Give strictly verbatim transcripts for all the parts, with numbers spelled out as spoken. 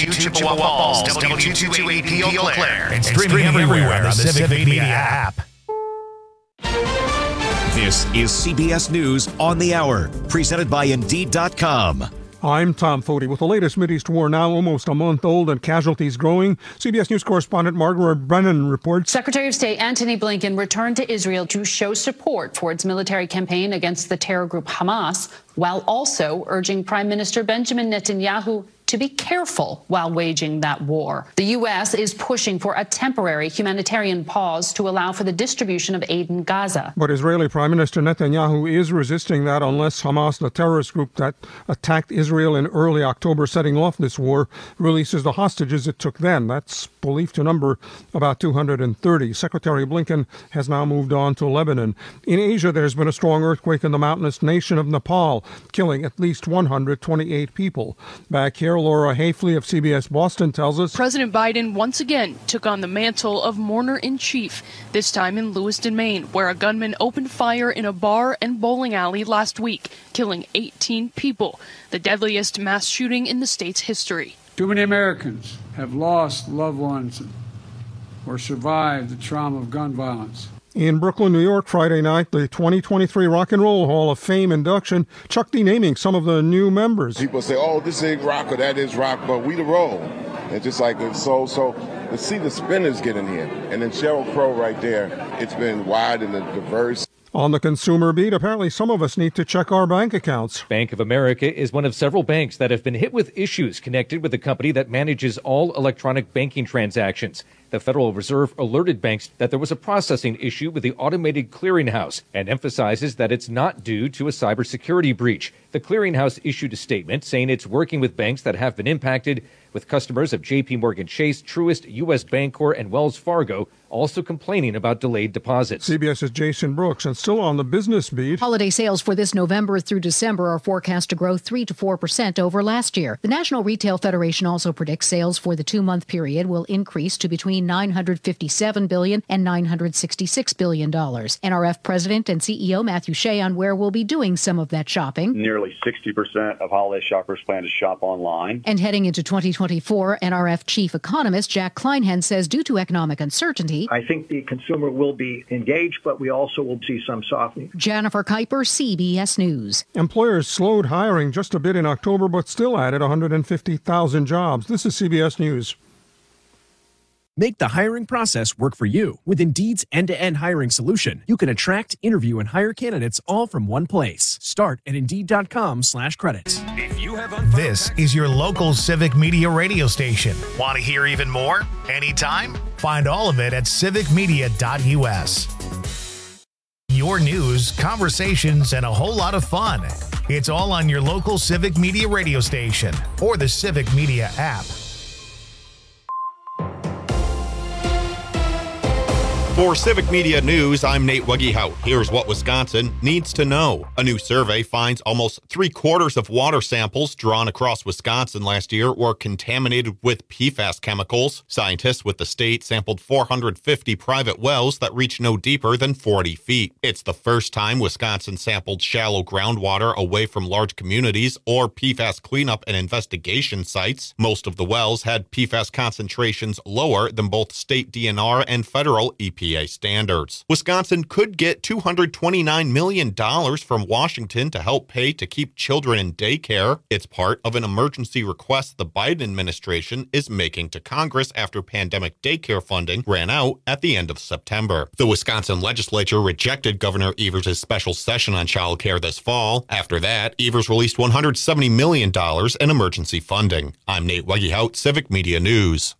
two Chippewa Falls, W two two eight P Eau Claire, and streaming everywhere on the Civic Media app. This is C B S News on the Hour, presented by Indeed dot com. I'm Tom Foti with the latest Mideast war, now almost a month old and casualties growing. C B S News correspondent Margaret Brennan reports. Secretary of State Antony Blinken returned to Israel to show support for its military campaign against the terror group Hamas, while also urging Prime Minister Benjamin Netanyahu to be careful while waging that war. The U S is pushing for a temporary humanitarian pause to allow for the distribution of aid in Gaza. But Israeli Prime Minister Netanyahu is resisting that unless Hamas, the terrorist group that attacked Israel in early October, setting off this war, releases the hostages it took then. That's believed to number about two hundred thirty. Secretary Blinken has now moved on to Lebanon. In Asia, there's been a strong earthquake in the mountainous nation of Nepal, killing at least one hundred twenty-eight people. Back here, Laura Hafley of C B S Boston tells us President Biden once again took on the mantle of mourner-in-chief, this time in Lewiston, Maine, where a gunman opened fire in a bar and bowling alley last week, killing eighteen people, the deadliest mass shooting in the state's history. Too many Americans have lost loved ones or survived the trauma of gun violence. In Brooklyn, New York, Friday night, the twenty twenty-three Rock and Roll Hall of Fame induction, Chuck D naming some of the new members. People say, oh, this is rock or that is rock, but we the roll. And just like it's so, so to see the Spinners get in here. And then Sheryl Crow right there, it's been wide and diverse. On the consumer beat, apparently some of us need to check our bank accounts. Bank of America is one of several banks that have been hit with issues connected with the company that manages all electronic banking transactions. The Federal Reserve alerted banks that there was a processing issue with the automated clearinghouse and emphasizes that it's not due to a cybersecurity breach. The clearinghouse issued a statement saying it's working with banks that have been impacted, with customers of J P Morgan Chase, Truist, U S Bancorp, and Wells Fargo also complaining about delayed deposits. CBS's Jason Brooks, and still on the business beat. Holiday sales for this November through December are forecast to grow three to four percent over last year. The National Retail Federation also predicts sales for the two-month period will increase to between nine hundred fifty-seven billion dollars and nine hundred sixty-six billion dollars. N R F President and C E O Matthew Shea on where we'll be doing some of that shopping. Nearly sixty percent of holiday shoppers plan to shop online. And heading into twenty twenty-four, N R F Chief Economist Jack Kleinhen says due to economic uncertainty, I think the consumer will be engaged, but we also will see some softening. Jennifer Kuiper, C B S News. Employers slowed hiring just a bit in October, but still added one hundred fifty thousand jobs. This is C B S News. Make the hiring process work for you. With Indeed's end-to-end hiring solution, you can attract, interview, and hire candidates all from one place. Start at Indeed.com slash credits. If you have This is your local Civic Media radio station. Want to hear even more? Anytime? Find all of it at civic media dot U S. Your news, conversations, and a whole lot of fun. It's all on your local Civic Media radio station or the Civic Media app. For Civic Media News, I'm Nate Wuggehout. Here's what Wisconsin needs to know. A new survey finds almost three quarters of water samples drawn across Wisconsin last year were contaminated with P FAS chemicals. Scientists with the state sampled four hundred fifty private wells that reach no deeper than forty feet. It's the first time Wisconsin sampled shallow groundwater away from large communities or P FAS cleanup and investigation sites. Most of the wells had P FAS concentrations lower than both state D N R and federal E P A standards. Wisconsin could get two hundred twenty-nine million dollars from Washington to help pay to keep children in daycare. It's part of an emergency request the Biden administration is making to Congress after pandemic daycare funding ran out at the end of September. The Wisconsin legislature rejected Governor Evers' special session on child care this fall. After that, Evers released one hundred seventy million dollars in emergency funding. I'm Nate Wuggehout, Civic Media News.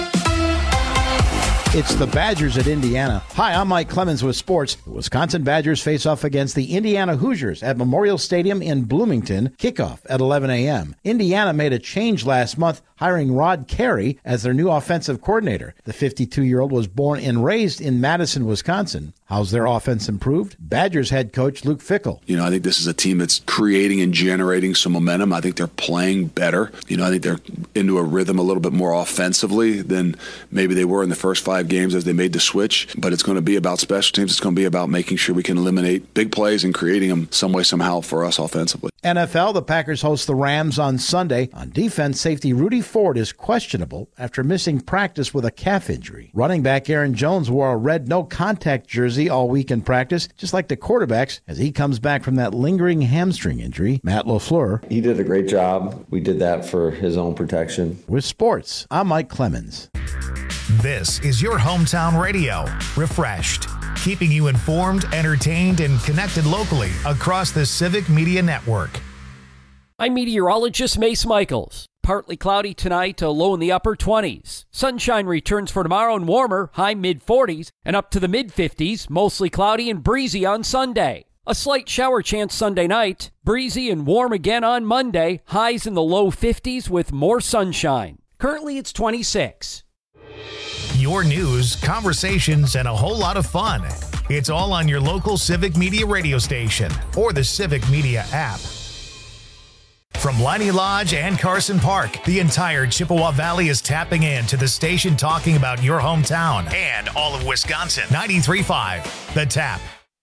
It's the Badgers at Indiana. Hi, I'm Mike Clemens with sports. The Wisconsin Badgers face off against the Indiana Hoosiers at Memorial Stadium in Bloomington. Kickoff at eleven a.m. Indiana made a change last month, hiring Rod Carey as their new offensive coordinator. The fifty-two-year-old was born and raised in Madison, Wisconsin. How's their offense improved? Badgers head coach Luke Fickell. You know, I think this is a team that's creating and generating some momentum. I think they're playing better. You know, I think they're into a rhythm a little bit more offensively than maybe they were in the first five games as they made the switch. But it's going to be about special teams. It's going to be about making sure we can eliminate big plays and creating them some way, somehow for us offensively. N F L, the Packers host the Rams on Sunday. On defense, safety Rudy Ford is questionable after missing practice with a calf injury. Running back Aaron Jones wore a red no-contact jersey all week in practice, just like the quarterbacks, as he comes back from that lingering hamstring injury. Matt LaFleur. He did a great job. We did that for his own protection. With sports, I'm Mike Clemens. This is your hometown radio, Refreshed, keeping you informed, entertained, and connected locally across the Civic Media Network. I'm meteorologist Mace Michaels. Partly cloudy tonight, a low in the upper twenties. Sunshine returns for tomorrow and warmer, high mid-forties, and up to the mid-fifties, mostly cloudy and breezy on Sunday. A slight shower chance Sunday night, breezy and warm again on Monday, highs in the low fifties with more sunshine. Currently it's twenty-six. Your news, conversations, and a whole lot of fun. It's all on your local Civic Media radio station or the Civic Media app. From Liney Lodge and Carson Park, the entire Chippewa Valley is tapping in to the station talking about your hometown and all of Wisconsin. ninety-three point five, The Tap.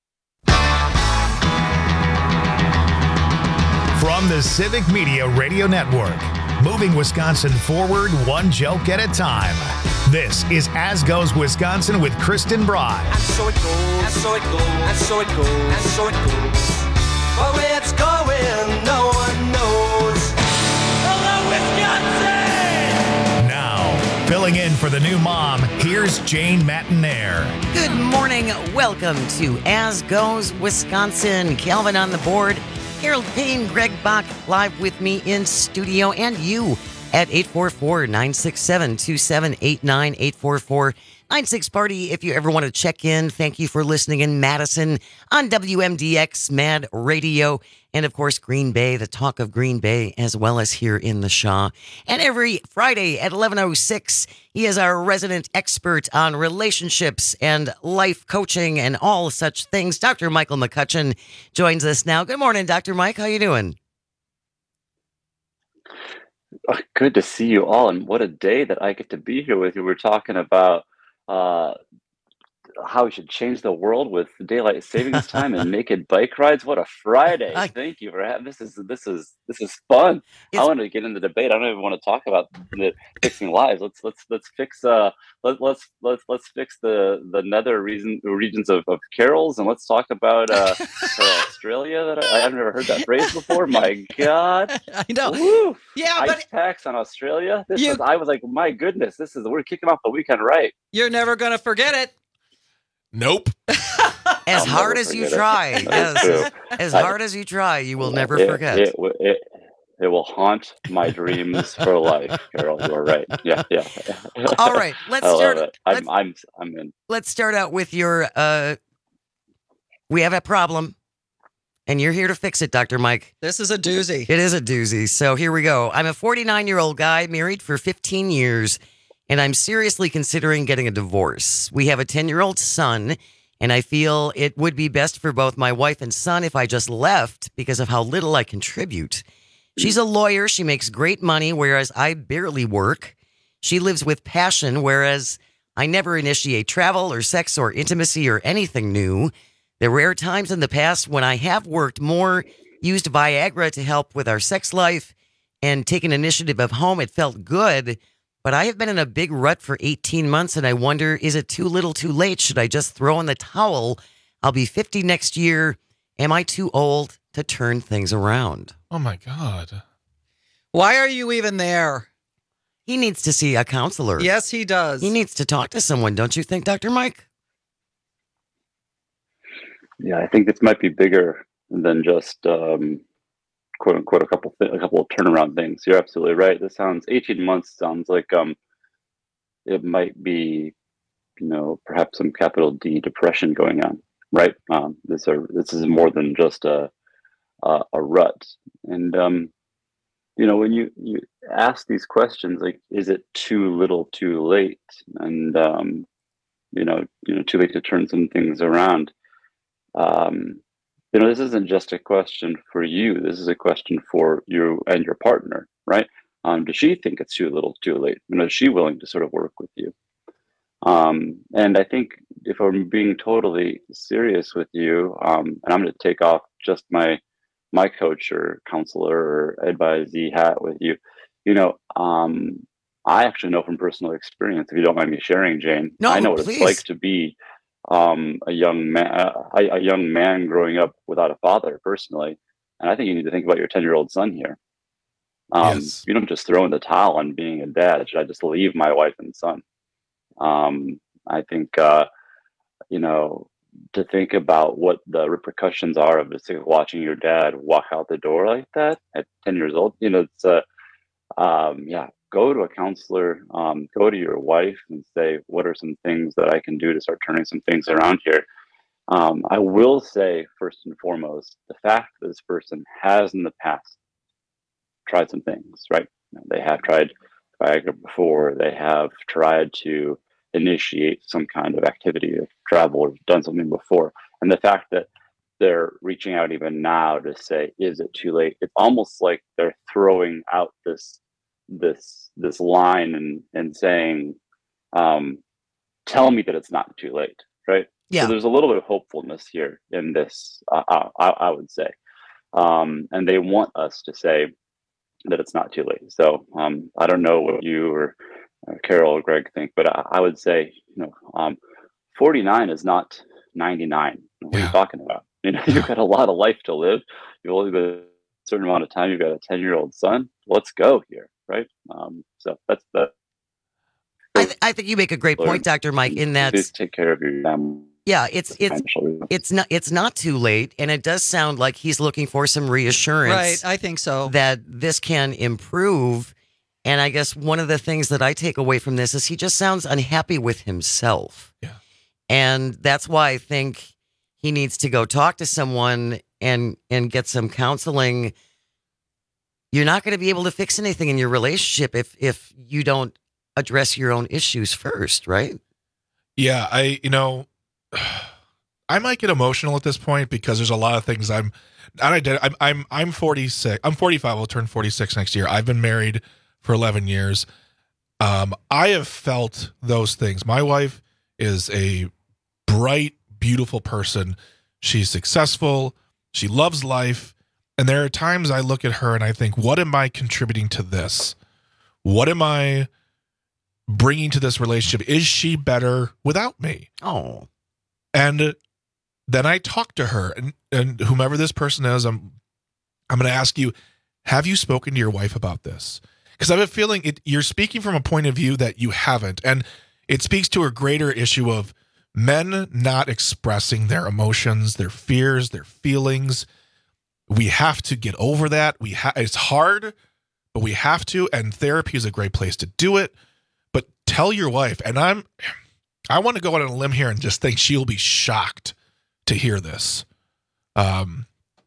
From the Civic Media Radio Network, moving Wisconsin forward one joke at a time. This is As Goes Wisconsin with Kristen Broad. And so it goes, and so it goes, and so it goes, and so it goes. But where it's going, no one knows. Hello, Wisconsin! Now, filling in for the new mom, here's Jane Matinaire. Good morning. Welcome to As Goes Wisconsin. Calvin on the board. Harold Payne, Greg Bach, live with me in studio, and you at eight four four, nine six seven, two seven eight nine, eight four four, nine six party. If you ever want to check in, thank you for listening in Madison on W M D X Mad Radio. And of course, Green Bay, the talk of Green Bay, as well as here in the Shaw. And every Friday at eleven oh six, he is our resident expert on relationships and life coaching and all such things. Doctor Michael McCutcheon joins us now. Good morning, Doctor Mike. How you doing? Oh, good to see you all, and what a day that I get to be here with you. We're talking about uh, how we should change the world with daylight savings time and naked bike rides. What a Friday! I, Thank you for having this. Is this is this is fun. I want to get into the debate. I don't even want to talk about the fixing lives. Let's let's let's fix uh let, let's let's let's fix the the nether reason regions of, of carols, and let's talk about uh Australia. That I, I've never heard that phrase before. My God, I know. Woo. Yeah, Ice but packs on Australia. This you, was, I was like, my goodness, this is we're kicking off the weekend right. You're never gonna forget it. Nope. As hard as you try, yes, as, as hard as you try, you will never it, forget. It, it, it, it will haunt my dreams for life, Carol. You're right. Yeah, yeah. All right, let's I start. Love it. I'm, let's, I'm, I'm in. Let's start out with your. Uh, we have a problem, and you're here to fix it, Doctor Mike. This is a doozy. It is a doozy. So here we go. I'm a forty-nine-year-old guy, married for fifteen years. And I'm seriously considering getting a divorce. We have a ten-year-old son, and I feel it would be best for both my wife and son if I just left because of how little I contribute. She's a lawyer. She makes great money, whereas I barely work. She lives with passion, whereas I never initiate travel or sex or intimacy or anything new. There were times in the past when I have worked more, used Viagra to help with our sex life, and taken initiative of home. It felt good. But I have been in a big rut for eighteen months, and I wonder, is it too little too late? Should I just throw in the towel? I'll be fifty next year. Am I too old to turn things around? Oh, my God. Why are you even there? He needs to see a counselor. Yes, he does. He needs to talk to someone, don't you think, Doctor Mike? Yeah, I think this might be bigger than just... Um, quote unquote, a couple th- a couple of turnaround things. You're absolutely right. This sounds eighteen months sounds like um, it might be, you know, perhaps some capital D depression going on, right? Um, this are this is more than just a a, a rut. And um, you know, when you you ask these questions, like, is it too little, too late? And um, you know, you know, too late to turn some things around. Um, You know, this isn't just a question for you. This is a question for you and your partner, right? Um, does she think it's too little, too late? You know, is she willing to sort of work with you? Um, and I think if I'm being totally serious with you, um, and I'm going to take off just my my coach or counselor or advisee hat with you, you know, um, I actually know from personal experience, if you don't mind me sharing, Jane, No, I know what please. it's like to be um, a young man, a, a young man growing up without a father personally. And I think you need to think about your ten year old son here. Um, Yes. You don't just throw in the towel on being a dad. Should I just leave my wife and son? Um, I think, uh, you know, to think about what the repercussions are of just like, watching your dad walk out the door like that at ten years old, you know, it's, uh, um, yeah, go to a counselor, um, go to your wife and say, what are some things that I can do to start turning some things around here? Um, I will say, first and foremost, the fact that this person has in the past tried some things, right? They have tried Viagra before. They have tried to initiate some kind of activity, of travel, or done something before. And the fact that they're reaching out even now to say, is it too late? It's almost like they're throwing out this this this line and and saying, um, tell me that it's not too late, right? Yeah. So there's a little bit of hopefulness here in this, uh, I, I would say. Um, and they want us to say that it's not too late. So um, I don't know what you or uh, Carol or Greg think, but I, I would say, you know, um, forty-nine is not ninety-nine. What are you talking about? You know, you've got a lot of life to live. You've only got a certain amount of time. You've got a ten year old son. Let's go here. Right. Um, so that's that. I, th- I think you make a great point, Doctor Mike, in that. Please take care of your family. Yeah, it's it's it's not it's not too late, and it does sound like he's looking for some reassurance. Right, I think so. That this can improve, and I guess one of the things that I take away from this is he just sounds unhappy with himself. Yeah, and that's why I think he needs to go talk to someone and and get some counseling. You're not going to be able to fix anything in your relationship if if you don't address your own issues first, right? Yeah, I you know. I might get emotional at this point because there's a lot of things I'm not ident- I'm I'm I'm forty-six. I'm forty-five. I'll turn forty-six next year. I've been married for eleven years. Um, I have felt those things. My wife is a bright, beautiful person. She's successful. She loves life. And there are times I look at her and I think, what am I contributing to this? What am I bringing to this relationship? Is she better without me? Oh. And then I talk to her, and, and whomever this person is, I'm I'm going to ask you, have you spoken to your wife about this? Because I have a feeling it, you're speaking from a point of view that you haven't, and it speaks to a greater issue of men not expressing their emotions, their fears, their feelings. We have to get over that. We ha- It's hard, but we have to, and therapy is a great place to do it. But tell your wife, and I'm... I want to go out on a limb here and just think she'll be shocked to hear this. Um,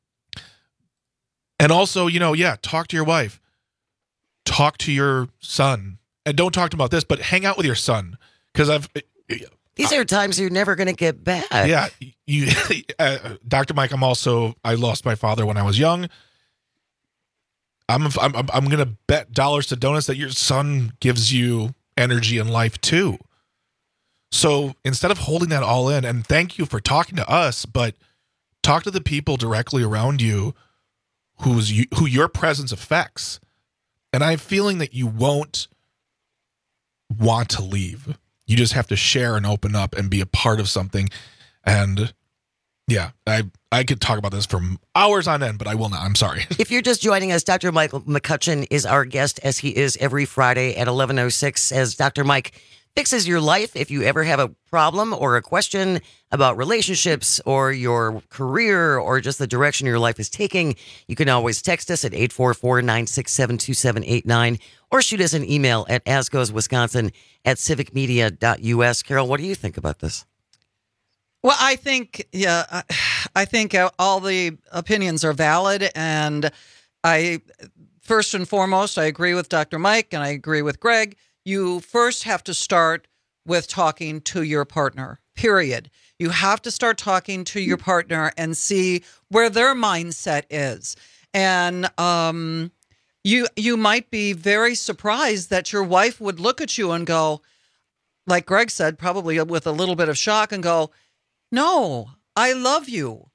and also, you know, yeah, talk to your wife. Talk to your son. And don't talk to him about this, but hang out with your son. Because I've... These are times you're never going to get back. Yeah. you, uh, Doctor Mike, I'm also... I lost my father when I was young. I'm, I'm, I'm going to bet dollars to donuts that your son gives you energy and life too. So instead of holding that all in, and thank you for talking to us, but talk to the people directly around you who's you, who your presence affects. And I'm feeling that you won't want to leave. You just have to share and open up and be a part of something. And yeah, I I could talk about this for hours on end, but I will not. I'm sorry. If you're just joining us, Doctor Michael McCutcheon is our guest, as he is every Friday at eleven oh six, as Doctor Mike fixes your life. If you ever have a problem or a question about relationships or your career or just the direction your life is taking, you can always text us at eight four four, nine six seven, two seven eight nine or shoot us an email at asgoeswisconsin at civic media dot u s. Carol, what do you think about this? Well, I think, yeah, I think all the opinions are valid. And I, first and foremost, I agree with Doctor Mike and I agree with Greg. You first have to start with talking to your partner, period. You have to start talking to your partner and see where their mindset is. And um, you you might be very surprised that your wife would look at you and go, like Greg said, probably with a little bit of shock and go, no, I love you.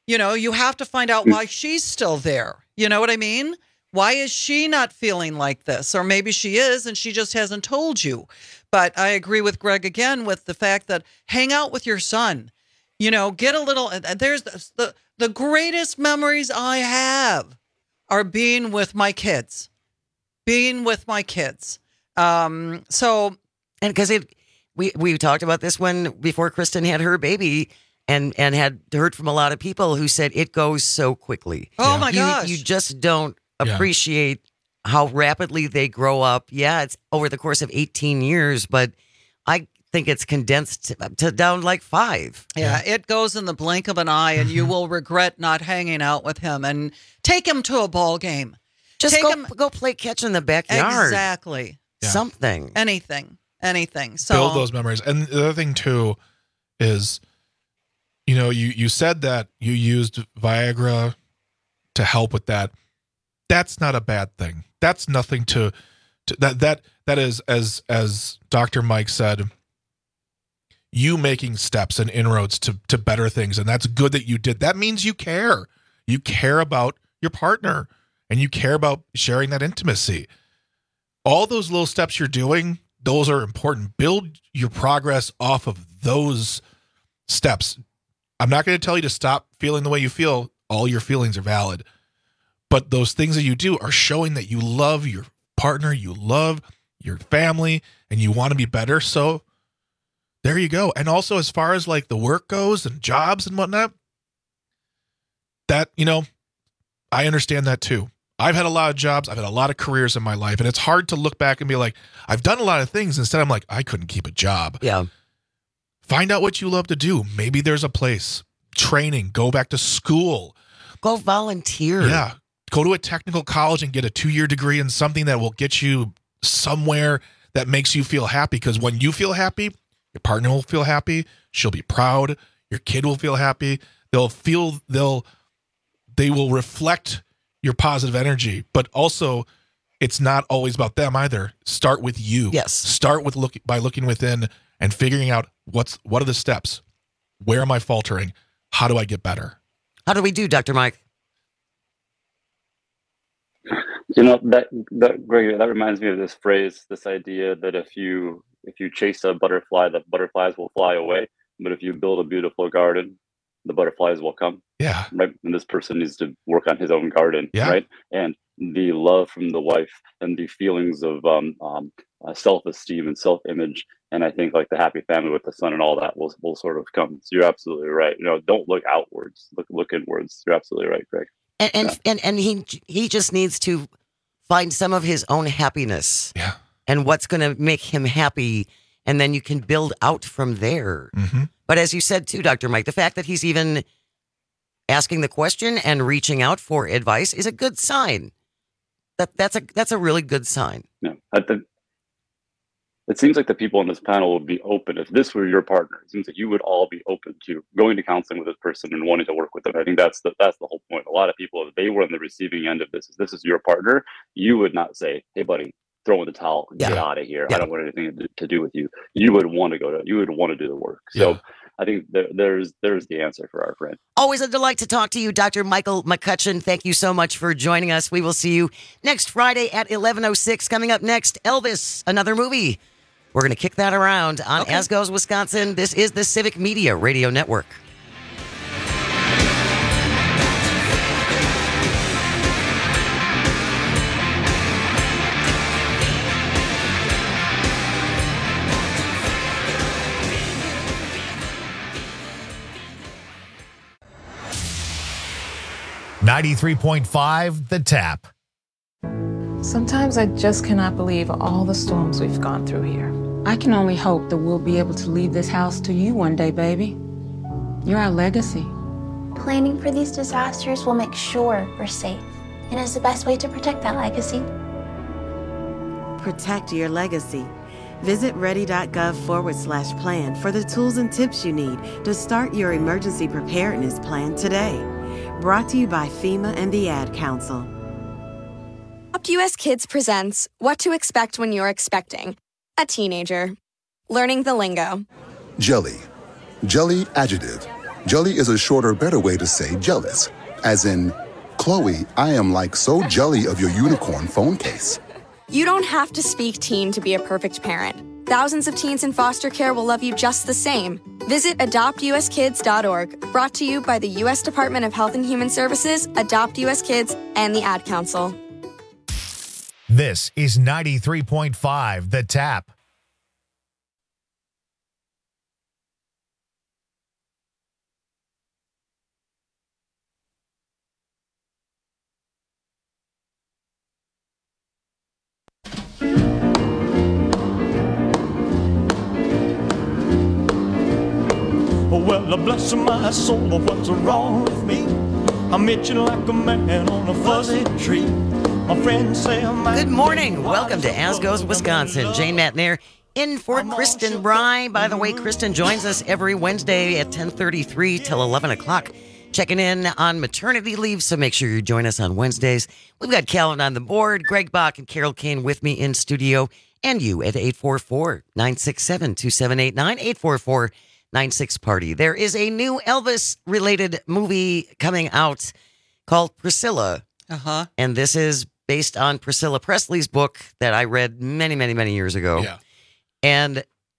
You know, you have to find out why she's still there. You know what I mean? Why is she not feeling like this? Or maybe she is and she just hasn't told you. But I agree with Greg again with the fact that hang out with your son. You know, get a little, there's the, the, the greatest memories I have are being with my kids. Being with my kids. Um, so. And because it, we, we talked about this when, before Kristen had her baby. And and had heard from a lot of people who said it goes so quickly. Oh, my you, gosh. You just don't Yeah. appreciate how rapidly they grow up. Yeah, it's over the course of eighteen years, but I think it's condensed to, to down like five. Yeah, it goes in the blink of an eye, and you will regret not hanging out with him. And take him to a ball game. Just take go, him, go play catch in the backyard. Exactly. Yeah. Something. Anything. Anything. So Build those memories. And the other thing, too, is... You know, you, you said that you used Viagra to help with that. That's not a bad thing. That's nothing to, to that that that is as as Doctor Mike said, you making steps and inroads to to better things, and that's good that you did. That means you care. You care about your partner and you care about sharing that intimacy. All those little steps you're doing, those are important. Build your progress off of those steps. I'm not going to tell you to stop feeling the way you feel. All your feelings are valid. But those things that you do are showing that you love your partner, you love your family, and you want to be better. So there you go. And also, as far as like the work goes and jobs and whatnot, that, you know, I understand that too. I've had a lot of jobs. I've had a lot of careers in my life. And it's hard to look back and be like, I've done a lot of things. Instead, I'm like, I couldn't keep a job. Yeah. Find out what you love to do. Maybe there's a place. Training. Go back to school. Go volunteer. Yeah. Go to a technical college and get a two-year degree in something that will get you somewhere that makes you feel happy. Because when you feel happy, your partner will feel happy. She'll be proud. Your kid will feel happy. They'll feel, they'll, they will reflect your positive energy. But also, it's not always about them either. Start with you. Yes. Start with look by looking within and figuring out what's what are the steps? Where am I faltering? How do I get better? How do we do, Doctor Mike? You know, that that Greg, that reminds me of this phrase, this idea that if you if you chase a butterfly, the butterflies will fly away. But if you build a beautiful garden, the butterflies will come. Yeah. Right. And this person needs to work on his own garden. Yeah. Right. And the love from the wife and the feelings of um, um, uh, self-esteem and self-image. And I think like the happy family with the son and all that will will sort of come. So you're absolutely right. You know, don't look outwards, look look inwards. You're absolutely right, Greg. And and Yeah. and, and he he just needs to find some of his own happiness. Yeah. And what's going to make him happy, and then you can build out from there. Mm-hmm. But as you said too, Doctor Mike, the fact that he's even asking the question and reaching out for advice is a good sign. That that's a that's a really good sign. Yeah. I think it seems like the people on this panel would be open. If this were your partner, it seems like you would all be open to going to counseling with this person and wanting to work with them. I think that's the that's the whole point. A lot of people, if they were on the receiving end of this, if this is your partner, you would not say, "Hey, buddy, throw in the towel, Yeah. get out of here. Yeah. I don't want anything to, to do with you." You would want to go to. You would want to do the work. So Yeah. I think there, there's there's the answer for our friend. Always a delight to talk to you, Doctor Michael McCutcheon. Thank you so much for joining us. We will see you next Friday at eleven oh six. Coming up next, Elvis, another movie. We're going to kick that around on Okay. As Goes Wisconsin. This is the Civic Media Radio Network. ninety-three point five The Tap. Sometimes I just cannot believe all the storms we've gone through here. I can only hope that we'll be able to leave this house to you one day, baby. You're our legacy. Planning for these disasters will make sure we're safe and is the best way to protect that legacy. Protect your legacy. Visit ready.gov forward slash plan for the tools and tips you need to start your emergency preparedness plan today. Brought to you by FEMA and the Ad Council. U S Kids presents What to Expect When You're Expecting a Teenager. Learning the lingo. Jelly. Jelly adjective. Jelly is a shorter, better way to say jealous. As in, Chloe, I am like so jelly of your unicorn phone case. You don't have to speak teen to be a perfect parent. Thousands of teens in foster care will love you just the same. Visit adopt u s kids dot org, brought to you by the U S Department of Health and Human Services, Adopt U S Kids, and the Ad Council. This is ninety-three point five The Tap. Well, bless my soul, what's wrong with me? I'm itching like a man on a fuzzy tree. My friends say I'm Good morning. Welcome to As Goes Wisconsin. Jane Matnair in for Kristen Bry. By the way, Kristen joins us every Wednesday at ten thirty-three till eleven o'clock. Checking in on maternity leave, so make sure you join us on Wednesdays. We've got Calvin on the board, Greg Bach and Carol Kane with me in studio, and you at eight four four, nine six seven, two seven eight nine, eight four four, nine six party. There is a new Elvis-related movie coming out called Priscilla. Uh-huh. And this is based on Priscilla Presley's book that I read many, many, many years ago. Yeah. And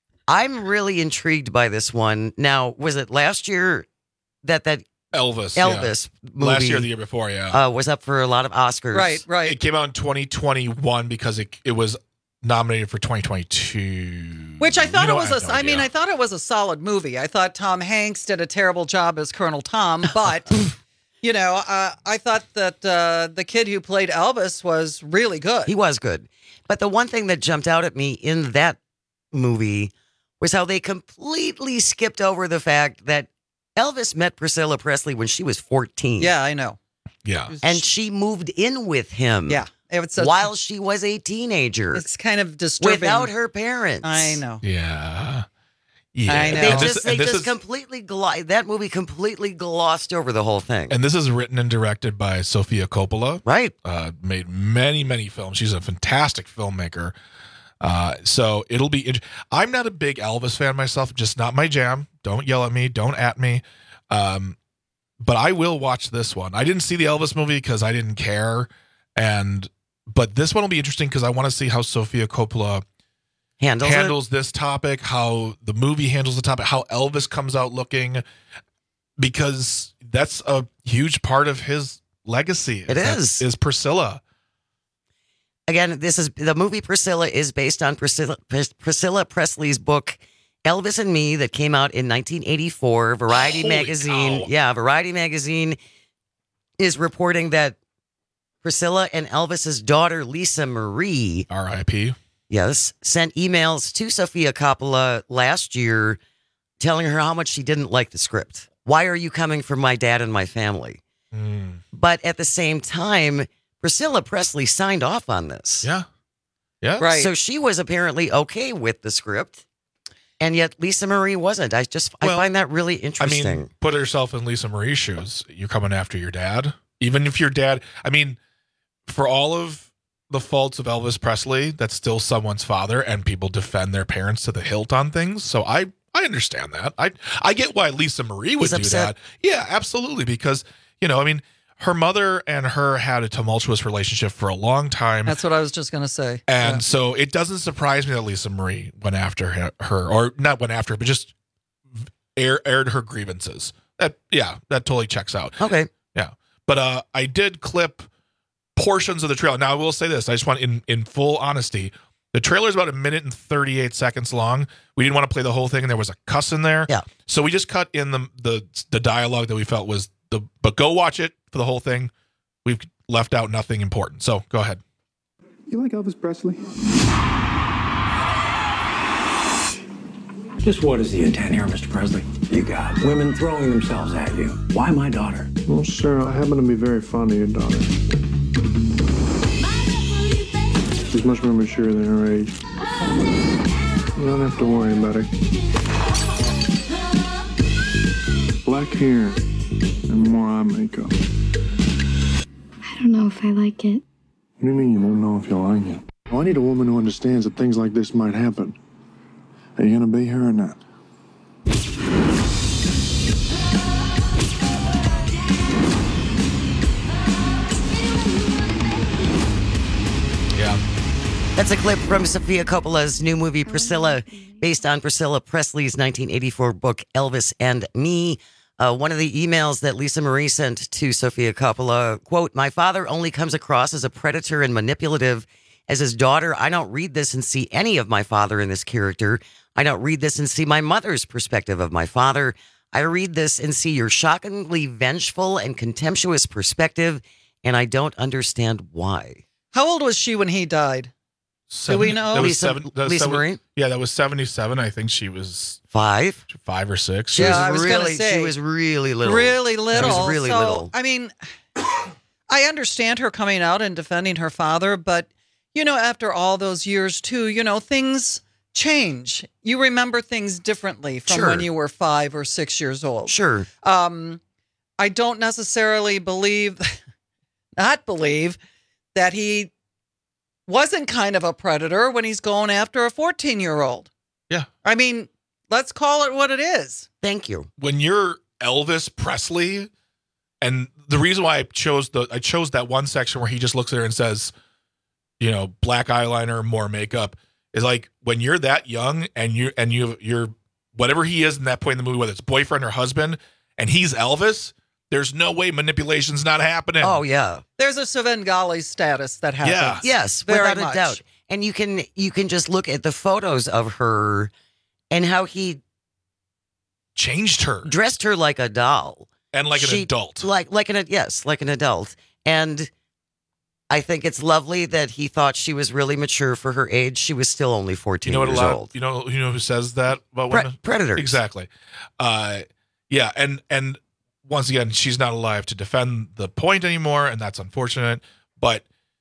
I'm really intrigued by this one. Now, was it last year that that Elvis Elvis yeah. movie last year or the year before, yeah. Uh, was up for a lot of Oscars. Right, right. It came out in twenty twenty-one because it it was nominated for twenty twenty-two. Which I thought You know, it was I have a, no I mean, idea. I thought it was a solid movie. I thought Tom Hanks did a terrible job as Colonel Tom, but you know, uh, I thought that uh, the kid who played Elvis was really good. He was good. But the one thing that jumped out at me in that movie was how they completely skipped over the fact that Elvis met Priscilla Presley when she was fourteen. Yeah, I know. Yeah. And she moved in with him. Yeah. It was a, while she was a teenager. It's kind of disturbing. Without her parents. I know. Yeah. Yeah. I know. They And just, this- they and this just is- completely, glo- that movie completely glossed over the whole thing. And this is written and directed by Sofia Coppola. Right. Uh, made many, many films. She's a fantastic filmmaker. Uh, so it'll be. int- I'm not a big Elvis fan myself. Just not my jam. Don't yell at me. Don't at me. Um, but I will watch this one. I didn't see the Elvis movie because I didn't care. And but this one will be interesting because I want to see how Sofia Coppola handles, handles this topic, how the movie handles the topic, how Elvis comes out looking, because that's a huge part of his legacy. It That is. is Priscilla. Again, this is the movie Priscilla is based on Priscilla, Pris- Priscilla Presley's book Elvis and Me that came out in nineteen eighty-four. Variety Holy magazine, cow. yeah, Variety magazine is reporting that Priscilla and Elvis's daughter Lisa Marie, R I P, yes, sent emails to Sofia Coppola last year telling her how much she didn't like the script. Why are you coming for my dad and my family? Mm. But at the same time, Priscilla Presley signed off on this. Yeah. Yeah. Right. So she was apparently okay with the script, and yet Lisa Marie wasn't. I just I Well, find that really I interesting. mean, put yourself in Lisa Marie's shoes. You're coming after your dad. Even if your dad, I mean, for all of the faults of Elvis Presley, that's still someone's father, and people defend their parents to the hilt on things. So I, I understand that. I, I get why Lisa Marie would He's do upset. that. Yeah, absolutely. Because, you know, I mean, her mother and her had a tumultuous relationship for a long time. That's what I was just going to say. And Yeah. so it doesn't surprise me that Lisa Marie went after her, her or not went after her, but just air, aired her grievances. That yeah, that totally checks out. Okay. Yeah. But uh, I did clip portions of the trailer. Now I will say this: I just want, in in full honesty, the trailer is about a minute and thirty-eight seconds long. We didn't want to play the whole thing, and there was a cuss in there. Yeah. So we just cut in the the the dialogue that we felt was the. But go watch it for the whole thing. We've left out nothing important. So go ahead. You like Elvis Presley? Just what is the intent here, Mister Presley? You got women throwing themselves at you. Why my daughter? Well, sir, I happen to be very fond of your daughter. She's much more mature than her age. You don't have to worry about her. Black hair and more eye makeup. I don't know if I like it. What do you mean you don't know if you like it? Well, I need a woman who understands that things like this might happen. Are you gonna be here or not? That's a clip from Sofia Coppola's new movie, Priscilla, based on Priscilla Presley's nineteen eighty-four book, Elvis and Me. Uh, one of the emails that Lisa Marie sent to Sofia Coppola, quote, "My father only comes across as a predator and manipulative. As his daughter, I don't read this and see any of my father in this character. I don't read this and see my mother's perspective of my father. I read this and see your shockingly vengeful and contemptuous perspective, and I don't understand why." How old was she when he died? Do we know? That was Lisa, seven, that was Lisa seven, Marie? Yeah, that was seventy-seven. I think she was five, five or six. She Yeah, was I was really, gonna say, she was really little. Really little. She was really so, little. I mean, I understand her coming out and defending her father, but, you know, after all those years, too, you know, things change. You remember things differently from Sure. when you were five or six years old. Sure. Um, I don't necessarily believe, not believe, that he wasn't kind of a predator when he's going after a fourteen-year-old. Yeah. I mean, let's call it what it is. Thank you. When you're Elvis Presley, and the reason why I chose the I chose that one section where he just looks at her and says, you know, black eyeliner, more makeup, is like when you're that young and you and you you're whatever he is in that point in the movie, whether it's boyfriend or husband, and he's Elvis, there's no way manipulation's not happening. Oh, yeah. There's a Svengali status that happens. Yeah. Yes, Very without much. a doubt. And you can you can just look at the photos of her and how he changed her, dressed her like a doll, and like an She- adult. like like an yes, like an adult. And I think it's lovely that he thought she was really mature for her age. She was still only fourteen You know what a years lot. old. You know you know who says that about Pre- women? predators. Exactly. Uh, yeah, and and once again, she's not alive to defend the point anymore, and that's unfortunate. But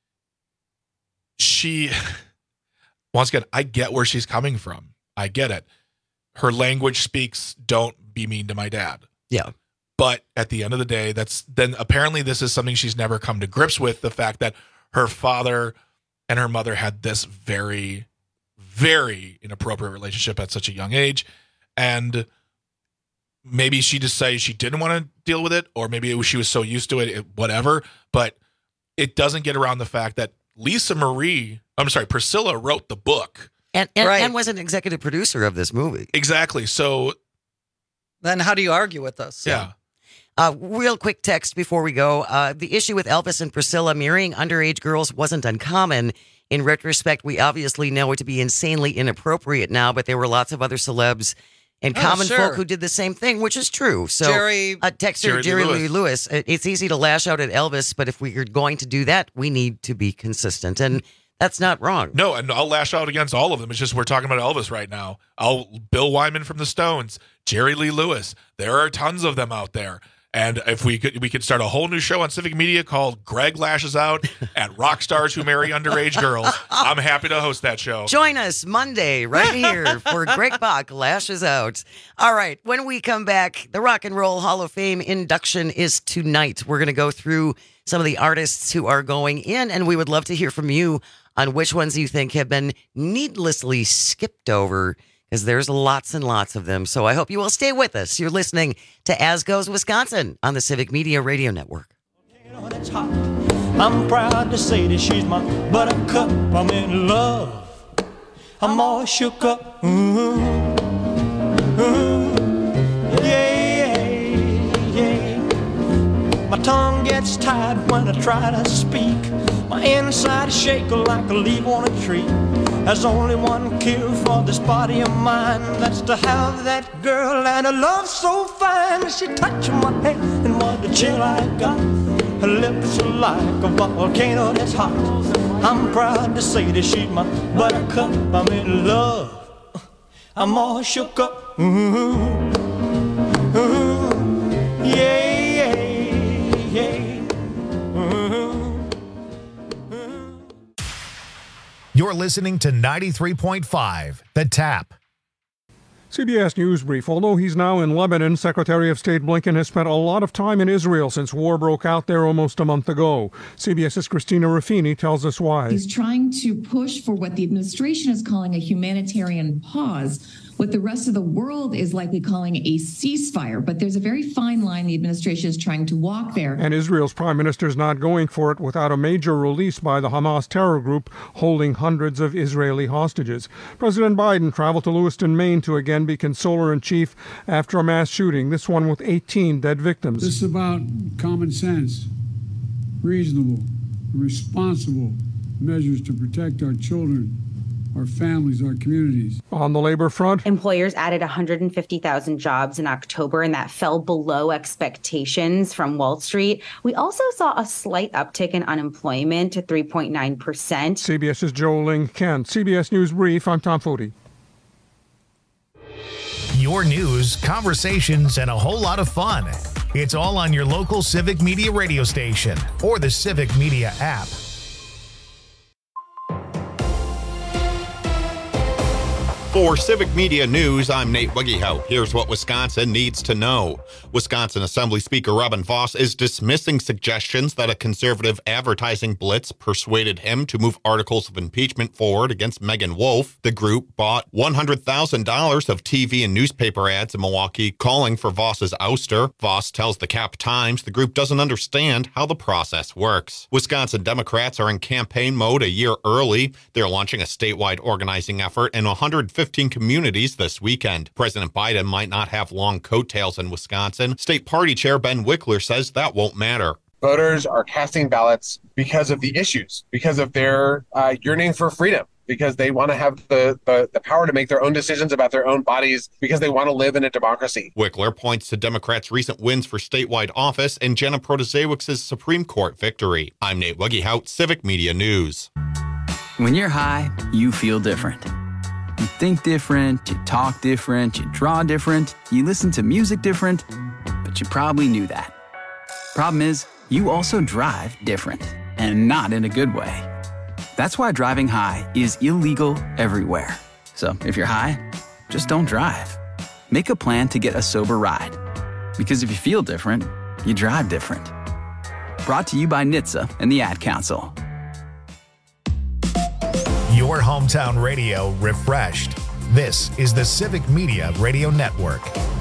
she, once again, I get where she's coming from. I get it. Her language speaks, "Don't be mean to my dad." Yeah. But at the end of the day, that's then apparently this is something she's never come to grips with, the fact that her father and her mother had this very, very inappropriate relationship at such a young age. And maybe she decided she didn't want to deal with it, or maybe it was, she was so used to it, it, whatever. But it doesn't get around the fact that Lisa Marie, I'm sorry, Priscilla wrote the book. And and, Right. and was an executive producer of this movie. Exactly. So Then how do you argue with us? yeah. Uh, real quick text before we go. Uh, the issue with Elvis and Priscilla marrying underage girls wasn't uncommon. In retrospect, we obviously know it to be insanely inappropriate now, but there were lots of other celebs and Oh, common sure. folk who did the same thing, which is true. So, Jerry- uh, texter Jerry Lee Jerry Lewis. Lee Lewis, it- it's easy to lash out at Elvis, but if we are going to do that, we need to be consistent. And that's not wrong. No, and I'll lash out against all of them. It's just we're talking about Elvis right now. I'll Bill Wyman from the Stones, Jerry Lee Lewis. There are tons of them out there. And if we could, we could start a whole new show on Civic Media called Greg Lashes Out at Rock Stars Who Marry Underage Girls. I'm happy to host that show. Join us Monday right here for Greg Bach Lashes Out. All right, when we come back, the Rock and Roll Hall of Fame induction is tonight. We're going to go through some of the artists who are going in, and we would love to hear from you on which ones you think have been needlessly skipped over, because there's lots and lots of them. So I hope you will stay with us. You're listening to As Goes Wisconsin on the Civic Media Radio Network. That's hot. I'm proud to say that she's my buttercup. I'm in love. I'm all shook up. Ooh, ooh, yeah, yeah. My tongue gets tied when I try to speak. My inside is shaking like a leaf on a tree. There's only one cure for this body of mine. That's to have that girl and a love so fine. She touched my head and what a chill I got. Her lips are like a volcano that's hot. I'm proud to say that she's my buttercup. I'm in love. I'm all shook up. Ooh, ooh, yeah, yeah, yeah. Ooh. You're listening to ninety-three point five, The Tap. C B S News Brief. Although he's now in Lebanon, Secretary of State Blinken has spent a lot of time in Israel since war broke out there almost a month ago. CBS's Christina Ruffini tells us why. He's trying to push for what the administration is calling a humanitarian pause, which what the rest of the world is likely calling a ceasefire. But there's a very fine line the administration is trying to walk there. And Israel's prime minister is not going for it without a major release by the Hamas terror group holding hundreds of Israeli hostages. President Biden traveled to Lewiston, Maine to again be consoler-in-chief after a mass shooting, this one with eighteen dead victims. This is about common sense, reasonable, responsible measures to protect our children, our families, our communities. On the labor front, employers added one hundred fifty thousand jobs in October, and that fell below expectations from Wall Street. We also saw a slight uptick in unemployment to three point nine percent. CBS's Joe Ling Kent. C B S News Brief, I'm Tom Foti. Your news, conversations, and a whole lot of fun. It's all on your local Civic Media radio station or the Civic Media app. For Civic Media News, I'm Nate Wiggyhout. Here's what Wisconsin needs to know. Wisconsin Assembly Speaker Robin Vos is dismissing suggestions that a conservative advertising blitz persuaded him to move articles of impeachment forward against Megan Wolfe. The group bought one hundred thousand dollars of T V and newspaper ads in Milwaukee calling for Vos's ouster. Vos tells the Cap Times the group doesn't understand how the process works. Wisconsin Democrats are in campaign mode a year early. They're launching a statewide organizing effort in one hundred fifteen communities this weekend. President Biden might not have long coattails in Wisconsin. State Party Chair Ben Wickler says that won't matter. Voters are casting ballots because of the issues, because of their uh, yearning for freedom, because they want to have the, the, the power to make their own decisions about their own bodies, because they want to live in a democracy. Wickler points to Democrats' recent wins for statewide office and Jenna Protasiewicz's Supreme Court victory. I'm Nate Wiggyhout, Civic Media News. When you're high, you feel different. You think different, you talk different, you draw different, you listen to music different, but you probably knew that. Problem is, you also drive different, and not in a good way. That's why driving high is illegal everywhere. So if you're high, just don't drive. Make a plan to get a sober ride. Because if you feel different, you drive different. Brought to you by N H T S A and the Ad Council. Your hometown radio refreshed. This is the Civic Media Radio Network.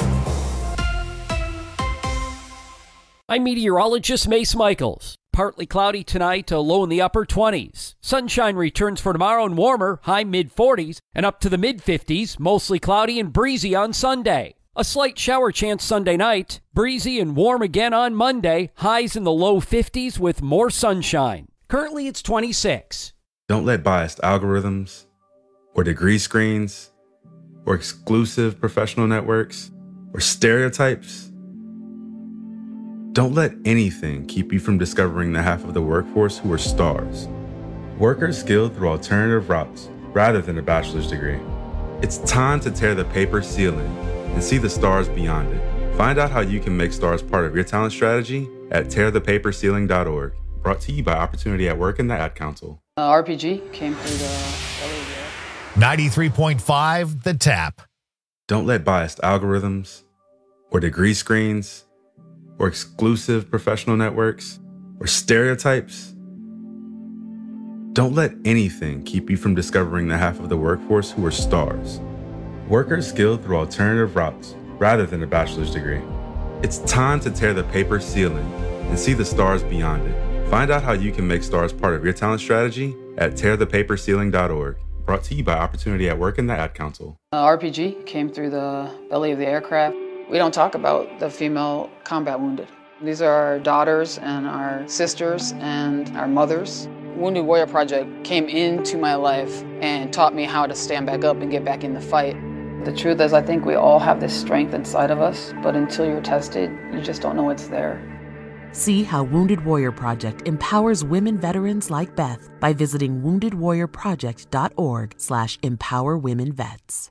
I'm meteorologist Mace Michaels. Partly cloudy tonight, a low in the upper twenties. Sunshine returns for tomorrow and warmer, high mid forties, and up to the mid fifties, mostly cloudy and breezy on Sunday. A slight shower chance Sunday night, breezy and warm again on Monday, highs in the low fifties with more sunshine. Currently it's twenty-six. Don't let biased algorithms or degree screens or exclusive professional networks or stereotypes. Don't let anything keep you from discovering the half of the workforce who are stars. Workers skilled through alternative routes rather than a bachelor's degree. It's time to tear the paper ceiling and see the stars beyond it. Find out how you can make stars part of your talent strategy at tear the paper ceiling dot org. Brought to you by Opportunity at Work and the Ad Council. Uh, R P G came through the... ninety-three point five The Tap. Don't let biased algorithms or degree screens or exclusive professional networks or stereotypes. Don't let anything keep you from discovering the half of the workforce who are stars. Workers skilled through alternative routes rather than a bachelor's degree. It's time to tear the paper ceiling and see the stars beyond it. Find out how you can make stars part of your talent strategy at tear the paper ceiling dot org. Brought to you by Opportunity at Work and the Ad Council. Uh, R P G came through the belly of the aircraft. We don't talk about the female combat wounded. These are our daughters and our sisters and our mothers. Wounded Warrior Project came into my life and taught me how to stand back up and get back in the fight. The truth is, I think we all have this strength inside of us, but until you're tested, you just don't know it's there. See how Wounded Warrior Project empowers women veterans like Beth by visiting wounded warrior project dot org slash empower women vets.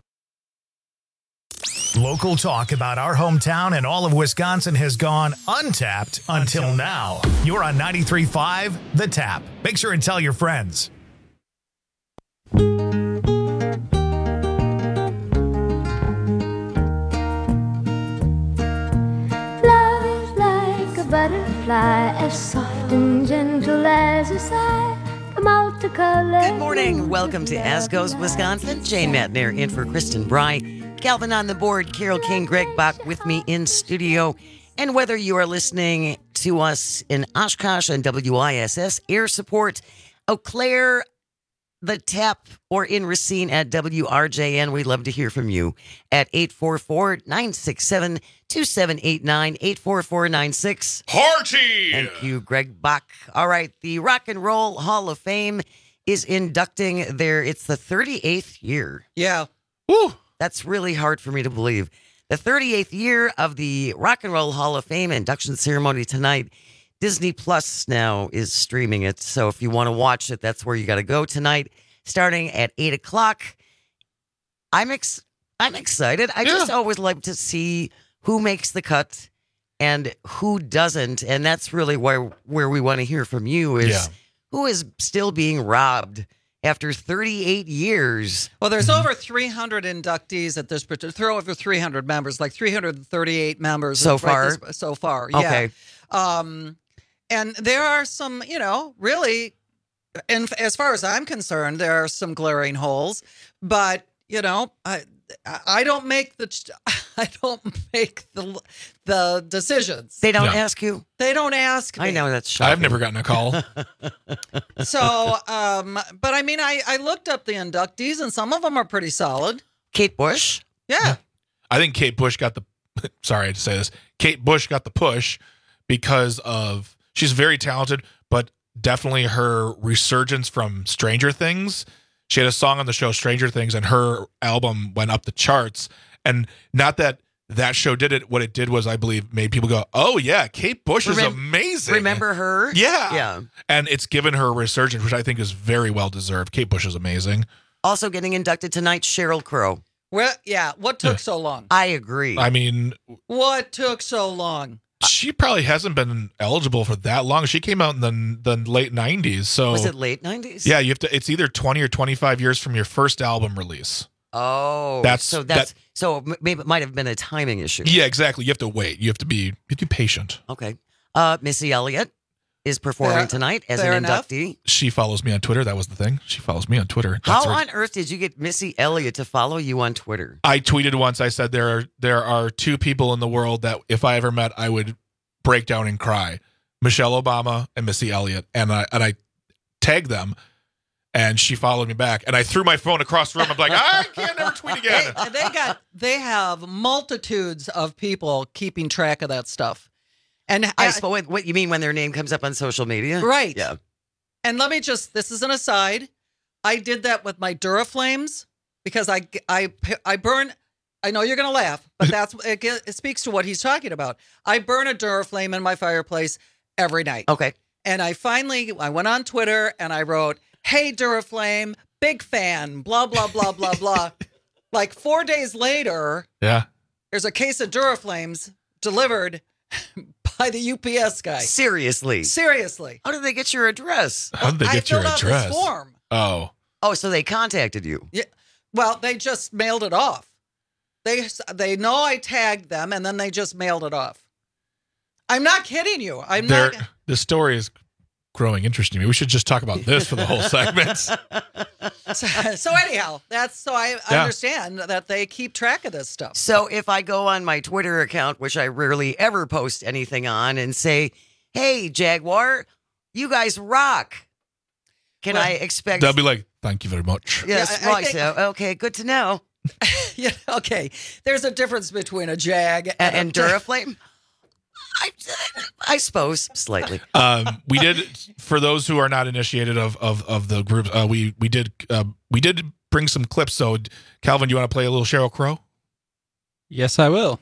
Local talk about our hometown and all of Wisconsin has gone untapped until now. You're on ninety-three point five The Tap. Make sure and tell your friends. Butterfly as soft and gentle as a sigh, the multicolored. Good morning. Welcome to As Goes Wisconsin. Jane Matner in for Kristen Bry. Calvin on the board, Carol King, Greg Bach with me in studio. And whether you are listening to us in Oshkosh on W I S S, Air Support, Eau Claire, The Tap, or in Racine at W R J N, we'd love to hear from you at eight four four, nine six seven, two seven eight nine, eight four four nine six. Party! Thank you, Greg Bach. All right, the Rock and Roll Hall of Fame is inducting their, it's the thirty-eighth year. Yeah. Woo! That's really hard for me to believe. The thirty-eighth year of the Rock and Roll Hall of Fame induction ceremony tonight. Disney Plus now is streaming it. So if you want to watch it, that's where you got to go tonight, starting at eight o'clock. I'm ex- I'm excited. I Yeah. just always like to see who makes the cut and who doesn't. And that's really where, where we want to hear from you is Yeah. who is still being robbed after thirty-eight years. Well, there's over three hundred inductees at this particular, throw over three hundred members, like three hundred thirty-eight members. So right far? this- so far, yeah. Okay. Um, and there are some, you know, really, and as far as I'm concerned, there are some glaring holes. But you know, I I don't make the I don't make the the decisions. They don't No. ask you? They don't ask me. I know that's shocking. I've never gotten a call. So, um, but I mean, I, I looked up the inductees, and some of them are pretty solid. Kate Bush? Yeah. I think Kate Bush got the, sorry to say this, Kate Bush got the push because of, she's very talented, but definitely her resurgence from Stranger Things. She had a song on the show Stranger Things, and her album went up the charts. And not that that show did it. What it did was, I believe, made people go, oh, yeah, Kate Bush is Remem- amazing. Remember her? Yeah. Yeah. And it's given her a resurgence, which I think is very well deserved. Kate Bush is amazing. Also getting inducted tonight, Sheryl Crow. Well, yeah. What took so long? I agree. I mean, What took so long? she probably hasn't been eligible for that long. She came out in the, the late nineties. So Was it late nineties? Yeah, you have to. It's either twenty or twenty-five years from your first album release. Oh. That's- so that's that- so m- maybe it might have been a timing issue. Yeah, exactly. You have to wait. You have to be. You have to be patient. Okay. Uh, Missy Elliott is performing Fair- tonight as fair an enough. inductee. She follows me on Twitter. That was the thing. She follows me on Twitter. How That's her- on earth did you get Missy Elliott to follow you on Twitter? I tweeted once. I said there are there are two people in the world that if I ever met, I would break down and cry: Michelle Obama and Missy Elliott. And I and I tagged them, and she followed me back. And I threw my phone across the room. I'm like, I can't never tweet again. They, they got they have multitudes of people keeping track of that stuff. And I suppose what you mean when their name comes up on social media? Right. Yeah. And let me just, this is an aside. I did that with my Duraflames because I, I, I burn, I know you're going to laugh, but that's, it, ge- it speaks to what he's talking about. I burn a Duraflame in my fireplace every night. Okay. And I finally, I went on Twitter and I wrote, hey, Duraflame, big fan, blah, blah, blah, blah, blah. Like four days later, Yeah. there's a case of Duraflames delivered by the U P S guy. Seriously. Seriously. How did they get your address? How did they I get your filled out address? this form. Oh. Oh, so they contacted you. Yeah. Well, they just mailed it off. They they know I tagged them, and then they just mailed it off. I'm not kidding you. I'm There, not. the story is growing interesting to me. We should just talk about this for the whole segment. So, so anyhow, that's so I Yeah. understand that they keep track of this stuff. So if I go on my Twitter account, which I rarely ever post anything on, and say, hey, Jaguar, you guys rock. Can Well, I expect... They'll be like, thank you very much. Yes, Yeah, I- I right. think- so, okay, good to know. Yeah, okay. There's a difference between a Jag And, and, and a Duraflame? I, I suppose, slightly. Um, we did, for those who are not initiated of of, of the group, uh, we we did uh, we did bring some clips. So, Calvin, you want to play a little Sheryl Crow? Yes, I will.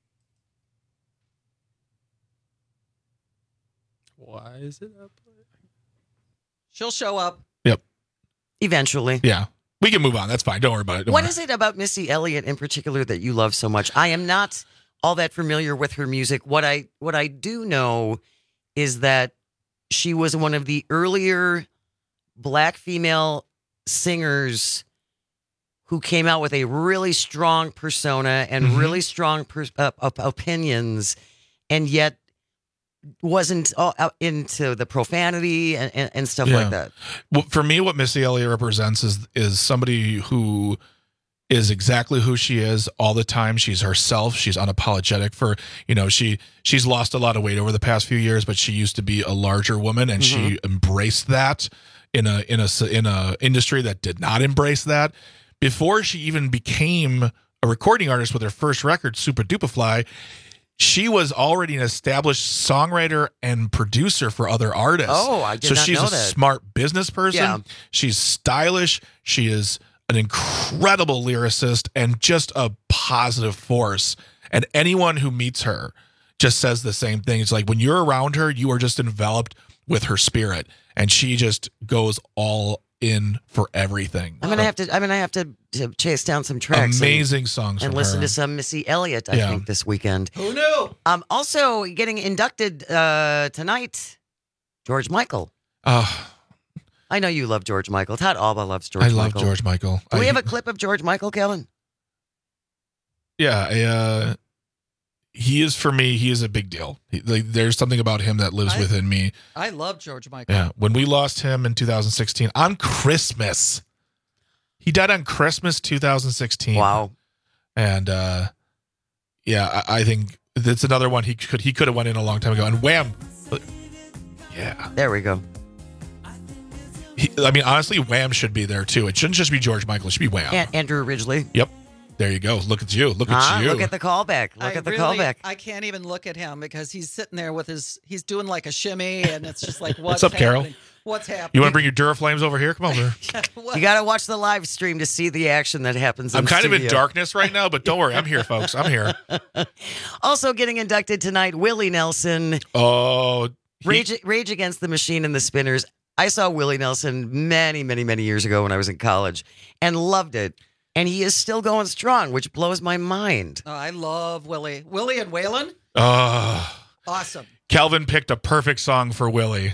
Why is it up? She'll show up. Yep. Eventually. Yeah. We can move on. That's fine. Don't worry about it. Don't What worry. is it about Missy Elliott in particular that you love so much? I am not all that familiar with her music. What I what I do know is that she was one of the earlier black female singers who came out with a really strong persona and Mhm. really strong per, uh, op- opinions, and yet wasn't all out into the profanity and, and, and stuff Yeah. like that. Well, for me, what Missy Elliott represents is is somebody who is exactly who she is all the time. She's herself. She's unapologetic for, you know, she she's lost a lot of weight over the past few years, but she used to be a larger woman, and mm-hmm. she embraced that in a in a in a industry that did not embrace that. Before she even became a recording artist with her first record, Super Duperfly, she was already an established songwriter and producer for other artists. Oh, I did so not she's know a that. smart business person. Yeah. She's stylish. She is an incredible lyricist and just a positive force. And anyone who meets her just says the same thing. It's like when you're around her, you are just enveloped with her spirit, and she just goes all in for everything. I'm gonna have to. I'm gonna have to, to chase down some tracks. Amazing and, songs and from listen her. to some Missy Elliott. I Yeah. think this weekend. Who knew? Um, also getting inducted uh, tonight, George Michael. Oh, I know you love George Michael. Todd Alba loves George I Michael. love George Michael. Do we I- have a clip of George Michael, Kellen? Yeah, I, uh, he is, for me, he is a big deal. He, like, there's something about him that lives I- within me. I love George Michael. Yeah, when we lost him in two thousand sixteen on Christmas, he died on Christmas two thousand sixteen. Wow. And uh, yeah, I, I think that's another one he could he could have went in a long time ago. And Wham, yeah, there we go. He, I mean, honestly, Wham should be there too. It shouldn't just be George Michael. It should be Wham. And Andrew Ridgely. Yep. There you go. Look at you. Look at Ah, you. Look at the callback. Look I at the really- callback. I can't even look at him because he's sitting there with his, he's doing like a shimmy, and it's just like, what's What's up, Carol? happening? What's happening? You want to bring your Duraflames over here? Come over. You got to watch the live stream to see the action that happens. In I'm the kind of in studio. darkness right now, but don't worry. I'm here, folks. I'm here. Also getting inducted tonight, Willie Nelson. Oh, he- Rage, Rage Against the Machine and the Spinners. I saw Willie Nelson many, many, many years ago when I was in college and loved it. And he is still going strong, which blows my mind. Oh, I love Willie. Willie and Waylon? Oh, Awesome. Calvin picked a perfect song for Willie.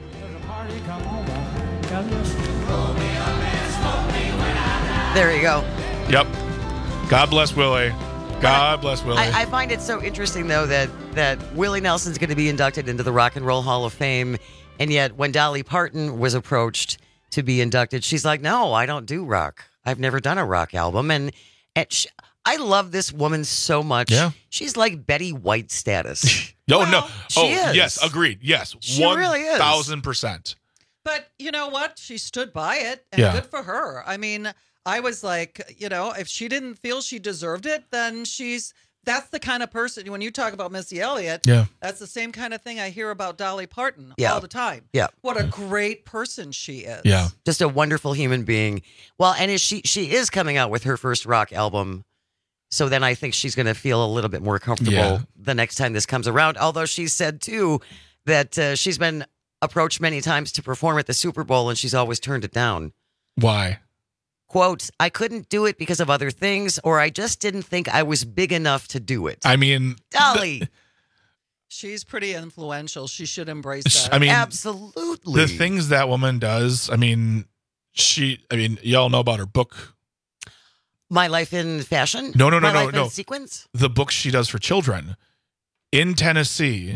There you go. Yep. God bless Willie. God bless Willie. I, I find it so interesting, though, that, that Willie Nelson's going to be inducted into the Rock and Roll Hall of Fame. And yet, when Dolly Parton was approached to be inducted, she's like, no, I don't do rock. I've never done a rock album. And, and she, I love this woman so much. Yeah. She's like Betty White status. oh, no. she Oh, is. yes. Agreed. Yes. She one really is. thousand percent. But you know what? She stood by it, and Yeah. good for her. I mean, I was like, you know, if she didn't feel she deserved it, then she's, that's the kind of person, when you talk about Missy Elliott, Yeah. that's the same kind of thing I hear about Dolly Parton Yeah. all the time. Yeah. What a great person she is. Yeah. Just a wonderful human being. Well, and is she she is coming out with her first rock album. So then I think she's going to feel a little bit more comfortable Yeah. the next time this comes around. Although she said, too, that uh, she's been approached many times to perform at the Super Bowl, and she's always turned it down. Why? Quote, I couldn't do it because of other things, or I just didn't think I was big enough to do it. I mean, Dolly. She's pretty influential. She should embrace that. I mean, absolutely. the things that woman does, I mean, she, I mean, y'all know about her book. My Life in Fashion? No, no, no, My no, Life no. in Sequence? The book she does for children in Tennessee.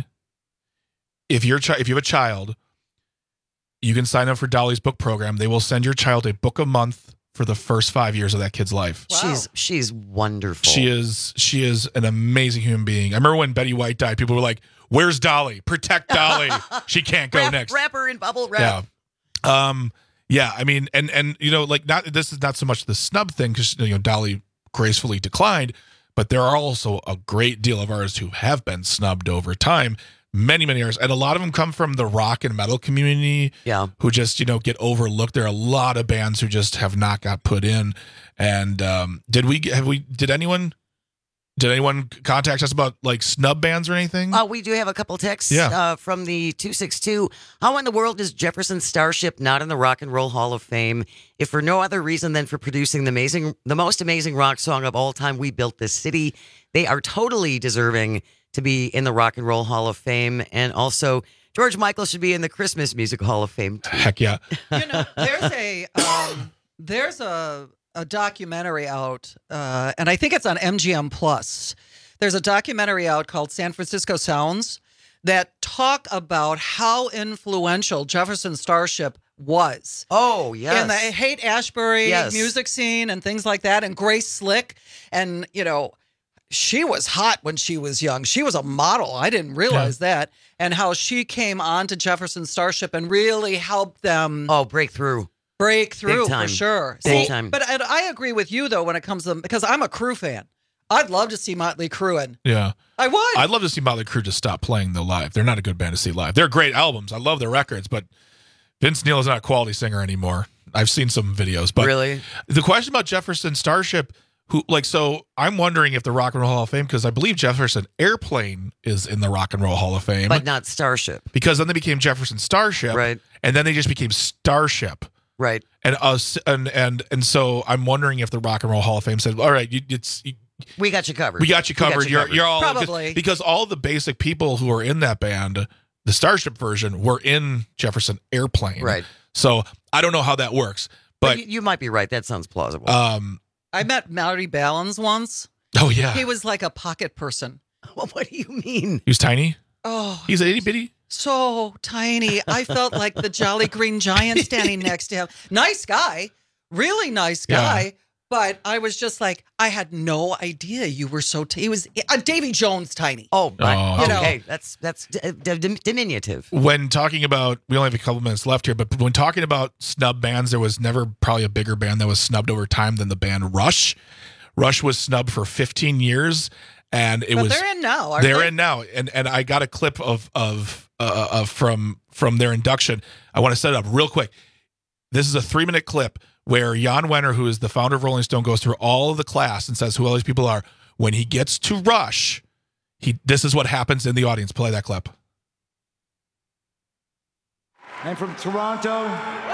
If you're chi- if you have a child, you can sign up for Dolly's book program. They will send your child a book a month for the first five years of that kid's life. She's she's wonderful. She is she is an amazing human being. I remember when Betty White died, people were like, "Where's Dolly? Protect Dolly. She can't go Wrap- next." Wrap her in bubble wrap. Yeah. Um. Yeah. I mean, and and you know, like, not this is not so much the snub thing because you know Dolly gracefully declined, but there are also a great deal of artists who have been snubbed over time. Many, many artists, and a lot of them come from the rock and metal community. Yeah, who just you know get overlooked. There are a lot of bands who just have not got put in. And um, did we have we did anyone did anyone contact us about like snub bands or anything? Uh, we do have a couple texts Yeah. uh, from the two six two. How in the world is Jefferson Starship not in the Rock and Roll Hall of Fame? If for no other reason than for producing the amazing, the most amazing rock song of all time, We Built This City, they are totally deserving to be in the Rock and Roll Hall of Fame. And also, George Michael should be in the Christmas Music Hall of Fame, too. Heck yeah. You know, there's a um, there's a a documentary out, uh, and I think it's on M G M Plus. There's a documentary out called San Francisco Sounds that talk about how influential Jefferson Starship was. Oh, yes. In the Haight-Ashbury Yes. music scene and things like that. And Grace Slick. And, you know, she was hot when she was young. She was a model. I didn't realize Yeah. that. And how she came on to Jefferson Starship and really helped them. Oh, break through. Break through, Big time. for sure. Big See, time. But and I agree with you, though, when it comes to them, because I'm a Crew fan. I'd love to see Motley Crue in. Yeah. I would. I'd love to see Motley Crue just stop playing though live. They're not a good band to see live. They're great albums. I love their records, but Vince Neil is not a quality singer anymore. I've seen some videos, but Really? the question about Jefferson Starship, who like, so I'm wondering if the Rock and Roll Hall of Fame, because I believe Jefferson Airplane is in the Rock and Roll Hall of Fame, But not Starship. because then they became Jefferson Starship, Right. and then they just became Starship. Right. And us, and and and so I'm wondering if the Rock and Roll Hall of Fame said, "All right, you, it's you, We got you covered. we got you covered. you're you're all Probably. because, because all the basic people who are in that band, the Starship version, were in Jefferson Airplane. Right. So I don't know how that works, But but you, you might be right. That sounds plausible. um, I met Marty Ballins once. oh yeah, He was like a pocket person. Well, what do you mean? he was tiny. Oh, He's a itty bitty. so tiny. I felt like the Jolly Green Giant standing next to him. Nice guy. Really nice guy. Yeah. But I was just like, I had no idea you were so. T- he was uh, Davy Jones tiny. Oh, but, Oh. You know. okay. That's that's d- d- dim- diminutive. When talking about, we only have a couple minutes left here, but when talking about snub bands, there was never probably a bigger band that was snubbed over time than the band Rush. Rush was snubbed for fifteen years, and it But was they're in now. Aren't they're they? in now, and and I got a clip of of uh, of from from their induction. I want to set it up real quick. This is a three minute clip where Jan Wenner, who is the founder of Rolling Stone, goes through all of the class and says who all these people are. When he gets to Rush, he this is what happens in the audience. Play that clip. I'm from Toronto.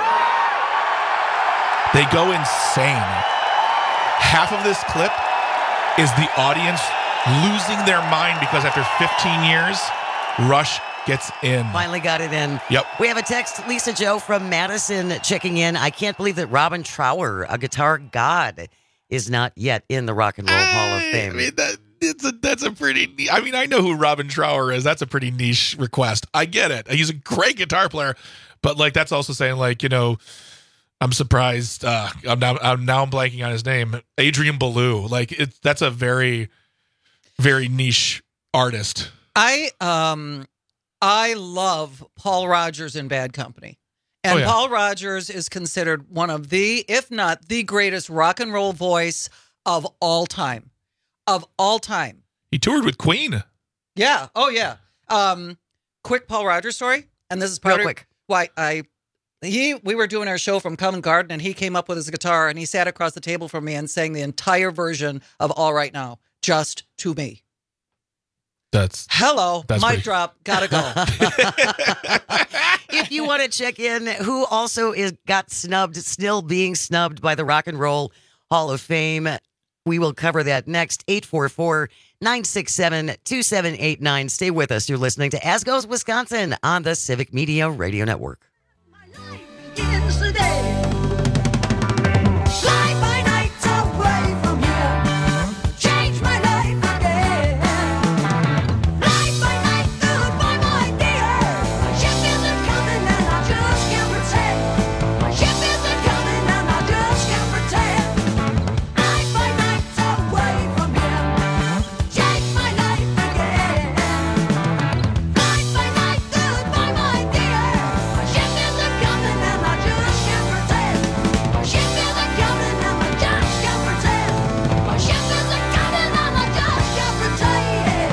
They go insane. Half of this clip is the audience losing their mind because after fifteen years, Rush gets in. Finally got it in. Yep. We have a text, Lisa Joe from Madison checking in. I can't believe that Robin Trower, a guitar god, is not yet in the Rock and Roll Hall of Fame. I mean, that, it's a, that's a pretty, ne- I mean, I know who Robin Trower is. That's a pretty niche request. I get it. He's a great guitar player, but like, that's also saying like, you know, I'm surprised. Uh, I'm now, I'm now blanking on his name. Adrian Belew. Like it's, that's a very, very niche artist. I um I love Paul Rogers in Bad Company. And Oh, yeah. Paul Rogers is considered one of the, if not the greatest rock and roll voice of all time. Of all time. He toured with Queen. Yeah. Oh, yeah. Um, quick Paul Rogers story. And this is part Real of quick. why I he we were doing our show from Covent Garden and he came up with his guitar and he sat across the table from me and sang the entire version of All Right Now, just to me. That's Hello, That's mic pretty- drop, gotta go. If you want to check in, who also is got snubbed, still being snubbed by the Rock and Roll Hall of Fame, we will cover that next. eight four four, nine six seven, two seven eight nine. Stay with us. You're listening to As Goes Wisconsin on the Civic Media Radio Network. Begins today. Fly by night away from here. Change my life again. Fly by night, goodbye, my dear. My ship isn't coming and I just can't pretend. My ship isn't coming and I just can't pretend. Fly by night away from here. Change my life again. Fly by night, goodbye, my dear. My ship isn't coming and I just can't pretend. My ship isn't coming and I just can't pretend. My ship isn't coming and I just can't pretend.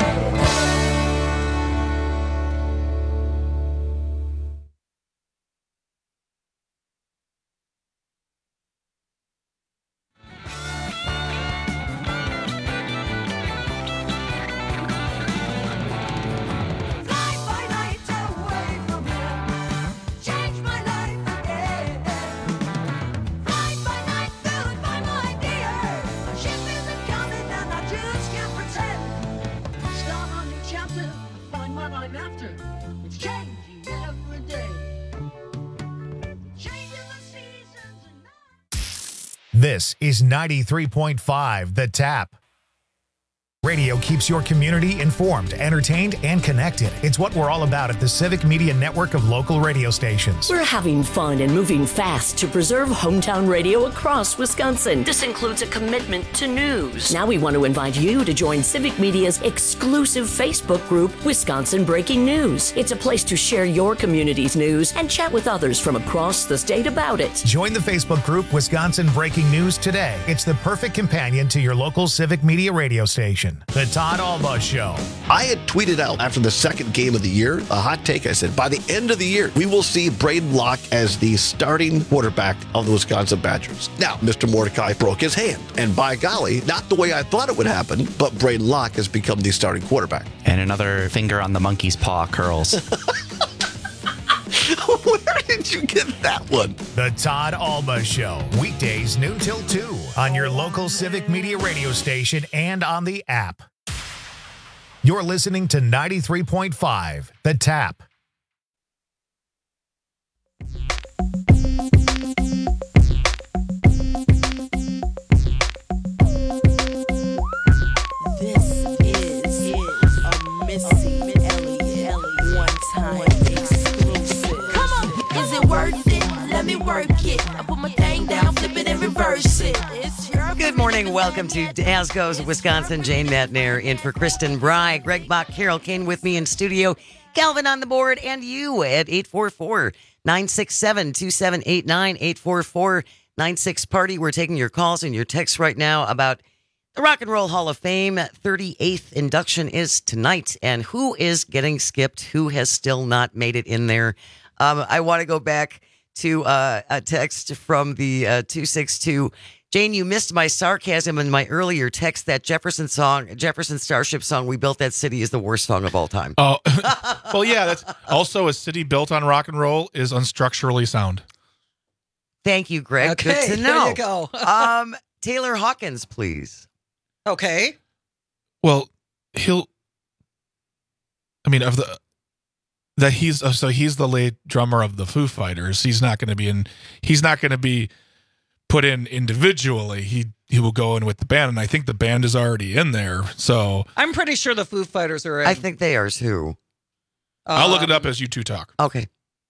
Fly by night away from here. Change my life again. Fly by night, goodbye, my dear. My ship isn't coming and I just can't pretend. Start a new chapter, find what I'm after. It's changing every day. Changing the seasons and. This is ninety-three point five The Tap. Radio keeps your community informed, entertained, and connected. It's what we're all about at the Civic Media Network of local radio stations. We're having fun and moving fast to preserve hometown radio across Wisconsin. This includes a commitment to news. Now we want to invite you to join Civic Media's exclusive Facebook group, Wisconsin Breaking News. It's a place to share your community's news and chat with others from across the state about it. Join the Facebook group Wisconsin Breaking News today. It's the perfect companion to your local Civic Media radio station. The Todd Alba Show. I had tweeted out after the second game of the year, a hot take. I said, by the end of the year, we will see Braden Locke as the starting quarterback of the Wisconsin Badgers. Now, Mister Mordecai broke his hand. And by golly, not the way I thought it would happen, but Braden Locke has become the starting quarterback. And another finger on the monkey's paw curls. Where did you get that one? The Todd Alba Show. Weekdays noon till two on your local Civic Media radio station and on the app. You're listening to ninety-three point five, The Tap. This is, is a Missy Elliott one-time exclusive. Come on, is it worth it? Let me work it. I put my thing down, flip it and reverse it. It's your Good morning. Welcome to As Goes Wisconsin. Jane Matnair in for Kristen Bry. Greg Bach, Carol Kane with me in studio. Calvin on the board and you at eight four four, nine six seven, two seven eight nine, eight four four, nine six party. We're taking your calls and your texts right now about the Rock and Roll Hall of Fame. thirty-eighth induction is tonight. And who is getting skipped? Who has still not made it in there? Um, I want to go back to uh, a text from the uh, two six two. Jane, you missed my sarcasm in my earlier text. That Jefferson song, Jefferson Starship song, "We Built That City," is the worst song of all time. Oh, well, yeah. That's also a city built on rock and roll is unstructurally sound. Thank you, Greg. Okay, Good to know. there you go. um, Taylor Hawkins, please. Okay. Well, he'll. I mean, of the that he's uh, so he's the lead drummer of the Foo Fighters. He's not going to be in. He's not going to be put in individually. He he will go in with the band, and I think the band is already in there. So I'm pretty sure the Foo Fighters are in. I think they are too. I'll look it Um, up as you two talk. Okay.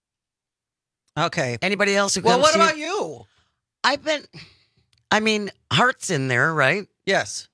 Okay. Anybody else who Well, comes what to about you? I've been. I mean, Heart's in there, right? Yes.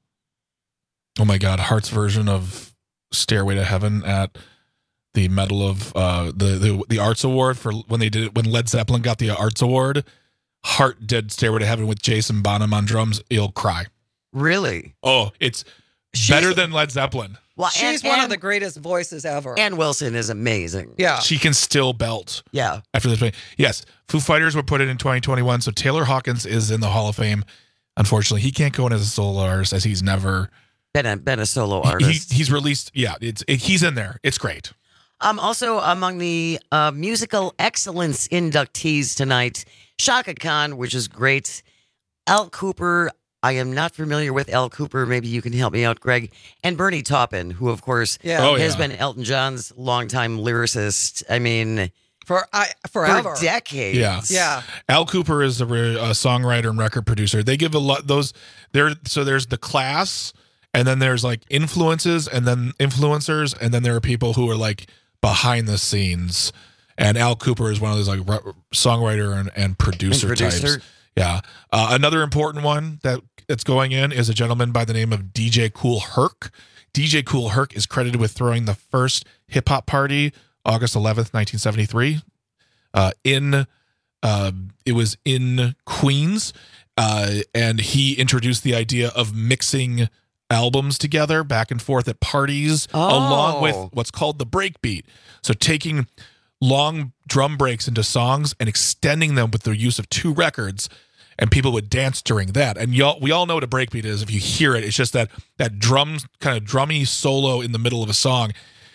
Oh my God, Heart's version of "Stairway to Heaven" at the Medal of uh, the, the the Arts Award for when they did it when Led Zeppelin got the Arts Award. Heart did "Stairway to Heaven" with Jason Bonham on drums. You'll cry. Really? Oh, it's better than Led Zeppelin. Well, She's and, one and, of the greatest voices ever. Ann Wilson is amazing. Yeah. She can still belt. Yeah. After this, yes, Foo Fighters were put in in twenty twenty-one, so Taylor Hawkins is in the Hall of Fame. Unfortunately, he can't go in as a solo artist as he's never been a been a solo he- artist. He, he's released. Yeah, it's it, he's in there. It's great. Um, also among the uh, musical excellence inductees tonight, Shaka Khan, which is great. Al Cooper. I am not familiar with Al Cooper. Maybe you can help me out, Greg. And Bernie Taupin, who, of course, Yeah. Oh, has yeah. been Elton John's longtime lyricist. I mean, For I forever. for decades. Yeah. Yeah. Al Cooper is a, re- a songwriter and record producer. They give a lot those there. So there's the class, and then there's like influences, and then influencers, and then there are people who are like behind the scenes. And Al Cooper is one of those like re- songwriter and, and producer, And producer. types. Yeah. Uh, another important one that that's going in is a gentleman by the name of D J Kool Herc. D J Kool Herc is credited with throwing the first hip hop party August eleventh, nineteen seventy-three. Uh, in uh, it was in Queens, uh, and he introduced the idea of mixing albums together back and forth at parties, Oh. along with what's called the breakbeat. So taking long drum breaks into songs and extending them with the use of two records, and people would dance during that. And y'all, we all know what a breakbeat is. If you hear it, it's just that that drum kind of drummy solo in the middle of a song.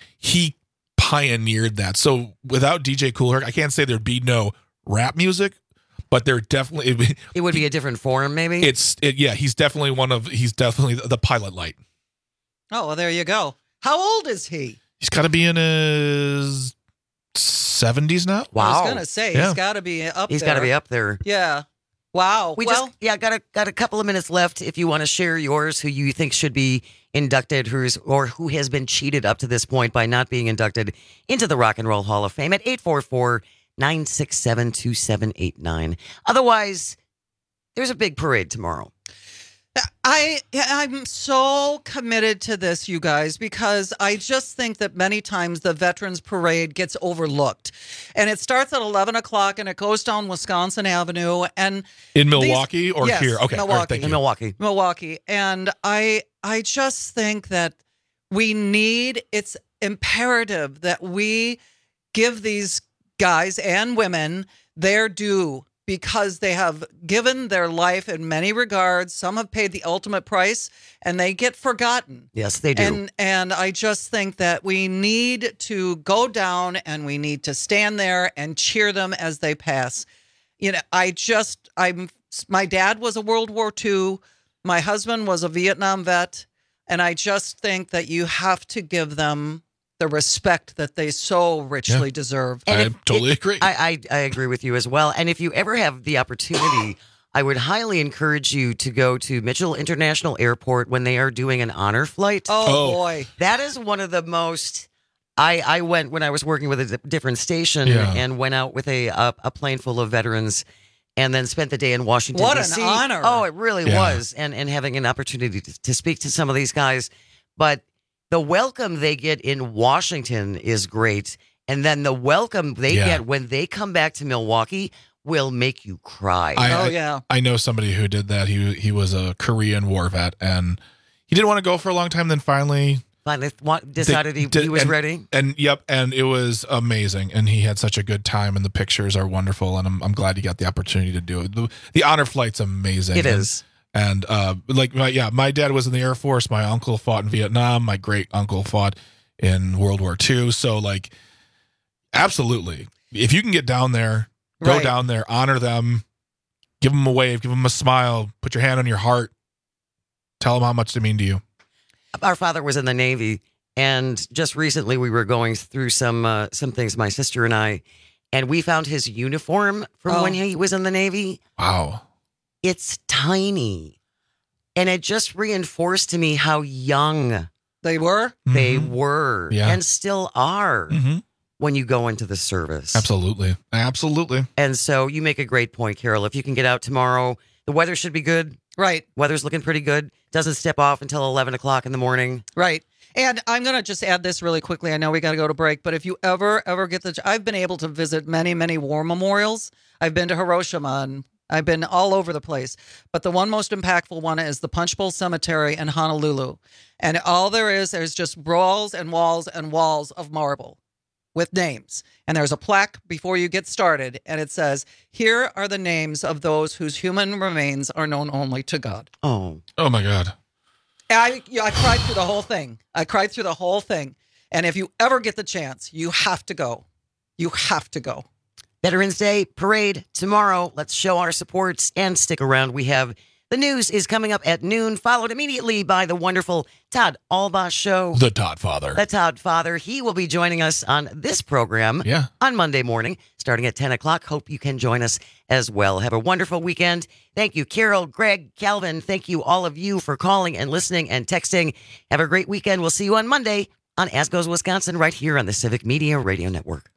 He pioneered that. So without D J Kool Herc, I can't say there'd be no rap music, but there definitely it, It would be a different form, maybe. it's it, yeah. He's definitely one of he's definitely the, the pilot light. Oh, well, there you go. How old is he? He's got to be in his seventies now. I was going to say, Yeah. he's got to be up He's there. got to be up there. Yeah. Wow. We well, just yeah got a got a couple of minutes left. If you want to share yours, who you think should be inducted, who's or who has been cheated up to this point by not being inducted into the Rock and Roll Hall of Fame at eight four four, nine six seven, two seven eight nine. Otherwise, there's a big parade tomorrow. I I'm so committed to this, you guys, because I just think that many times the Veterans Parade gets overlooked, and it starts at eleven o'clock and it goes down Wisconsin Avenue and In Milwaukee these- or yes, here? Okay, all right, Milwaukee. thank you. In Milwaukee. Milwaukee, and I I just think that we need. It's imperative that we give these guys and women their due, because they have given their life in many regards. Some have paid the ultimate price, and they get forgotten. Yes, they do. And and I just think that we need to go down and we need to stand there and cheer them as they pass. You know, I just I'm my dad was a World War Two. My husband was a Vietnam vet, and I just think that you have to give them the respect that they so richly Yeah. deserve. And I if- totally agree. I, I I agree with you as well. And if you ever have the opportunity, I would highly encourage you to go to Mitchell International Airport when they are doing an honor flight. Oh, Oh. boy. That is one of the most. I, I went when I was working with a di- different station Yeah. and went out with a, a a plane full of veterans, and then spent the day in Washington. What D an C. honor. Oh, it really Yeah. was, and and having an opportunity to, to speak to some of these guys, but the welcome they get in Washington is great, and then the welcome they Yeah. get when they come back to Milwaukee will make you cry. I, Oh, I- yeah. I know somebody who did that. He he was a Korean war vet, and he didn't want to go for a long time. Then finally, Finally wa- decided he, did- he was and- ready. And yep, and it was amazing. And he had such a good time, and the pictures are wonderful. And I'm I'm glad he got the opportunity to do it. The, the honor flight's amazing. It and, is. And uh, like my yeah, my dad was in the Air Force. My uncle fought in Vietnam. My great uncle fought in World War Two. So like, absolutely, if you can get down there, go Right. down there, honor them, give them a wave, give them a smile, put your hand on your heart, tell them how much they mean to you. Our father was in the Navy, and just recently we were going through some uh, some things, my sister and I, and we found his uniform from Oh. when he was in the Navy. Wow. It's tiny, and it just reinforced to me how young They were? they Mhm. were Yeah. and still are Mhm. when you go into the service. Absolutely, absolutely. And so you make a great point, Carol. If you can get out tomorrow, the weather should be good. Right. Weather's looking pretty good. Doesn't step off until eleven o'clock in the morning. Right. And I'm going to just add this really quickly. I know we got to go to break, but if you ever, ever get the, I've been able to visit many, many war memorials. I've been to Hiroshima and I've been all over the place. But the one most impactful one is the Punch Bowl Cemetery in Honolulu. And all there is, there's just walls and walls and walls of marble with names. And there's a plaque before you get started. And it says, here are the names of those whose human remains are known only to God. Oh. Oh my God. I, yeah, I cried through the whole thing. I cried through the whole thing. And if you ever get the chance, you have to go. You have to go. Veterans Day parade tomorrow. Let's show our supports and stick around. We have the news is coming up at noon, followed immediately by the wonderful Todd Albaugh Show. The Todd Father. The Todd Father. He will be joining us on this program Yeah. on Monday morning, starting at ten o'clock. Hope you can join us as well. Have a wonderful weekend. Thank you, Carol, Greg, Calvin. Thank you, all of you, for calling and listening and texting. Have a great weekend. We'll see you on Monday on As Goes Wisconsin, right here on the Civic Media Radio Network.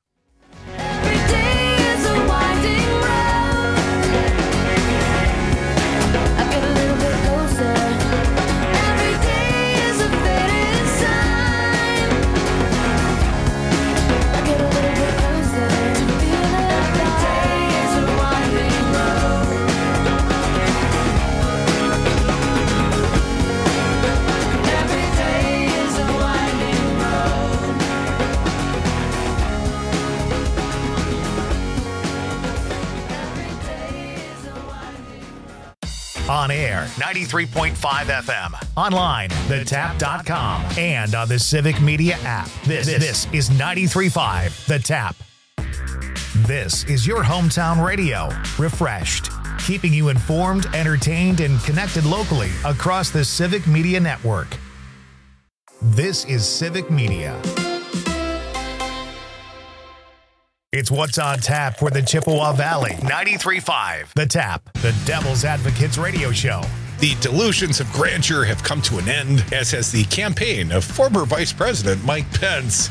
On air, ninety-three point five F M. Online, the tap dot com. And on the Civic Media app. This, this is ninety-three point five The Tap. This is your hometown radio. Refreshed. Keeping you informed, entertained, and connected locally across the Civic Media Network. This is Civic Media. It's What's on Tap for the Chippewa Valley. ninety-three point five The Tap, the Devil's Advocates radio show. The delusions of grandeur have come to an end, as has the campaign of former Vice President Mike Pence.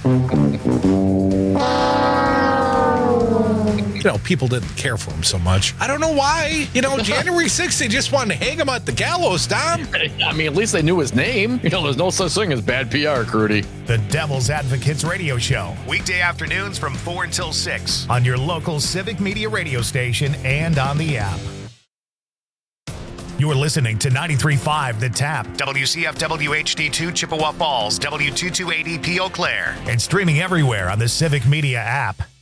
You know, people didn't care for him so much. I don't know why. You know, January sixth, they just wanted to hang him at the gallows, Tom. I mean, at least they knew his name. You know, there's no such thing as bad P R, Crudy. The Devil's Advocates radio show. Weekday afternoons from four until six on your local Civic Media radio station and on the app. You're listening to ninety-three point five The Tap, W C F W H D two Chippewa Falls, W two two eight E P Eau Claire, and streaming everywhere on the Civic Media app.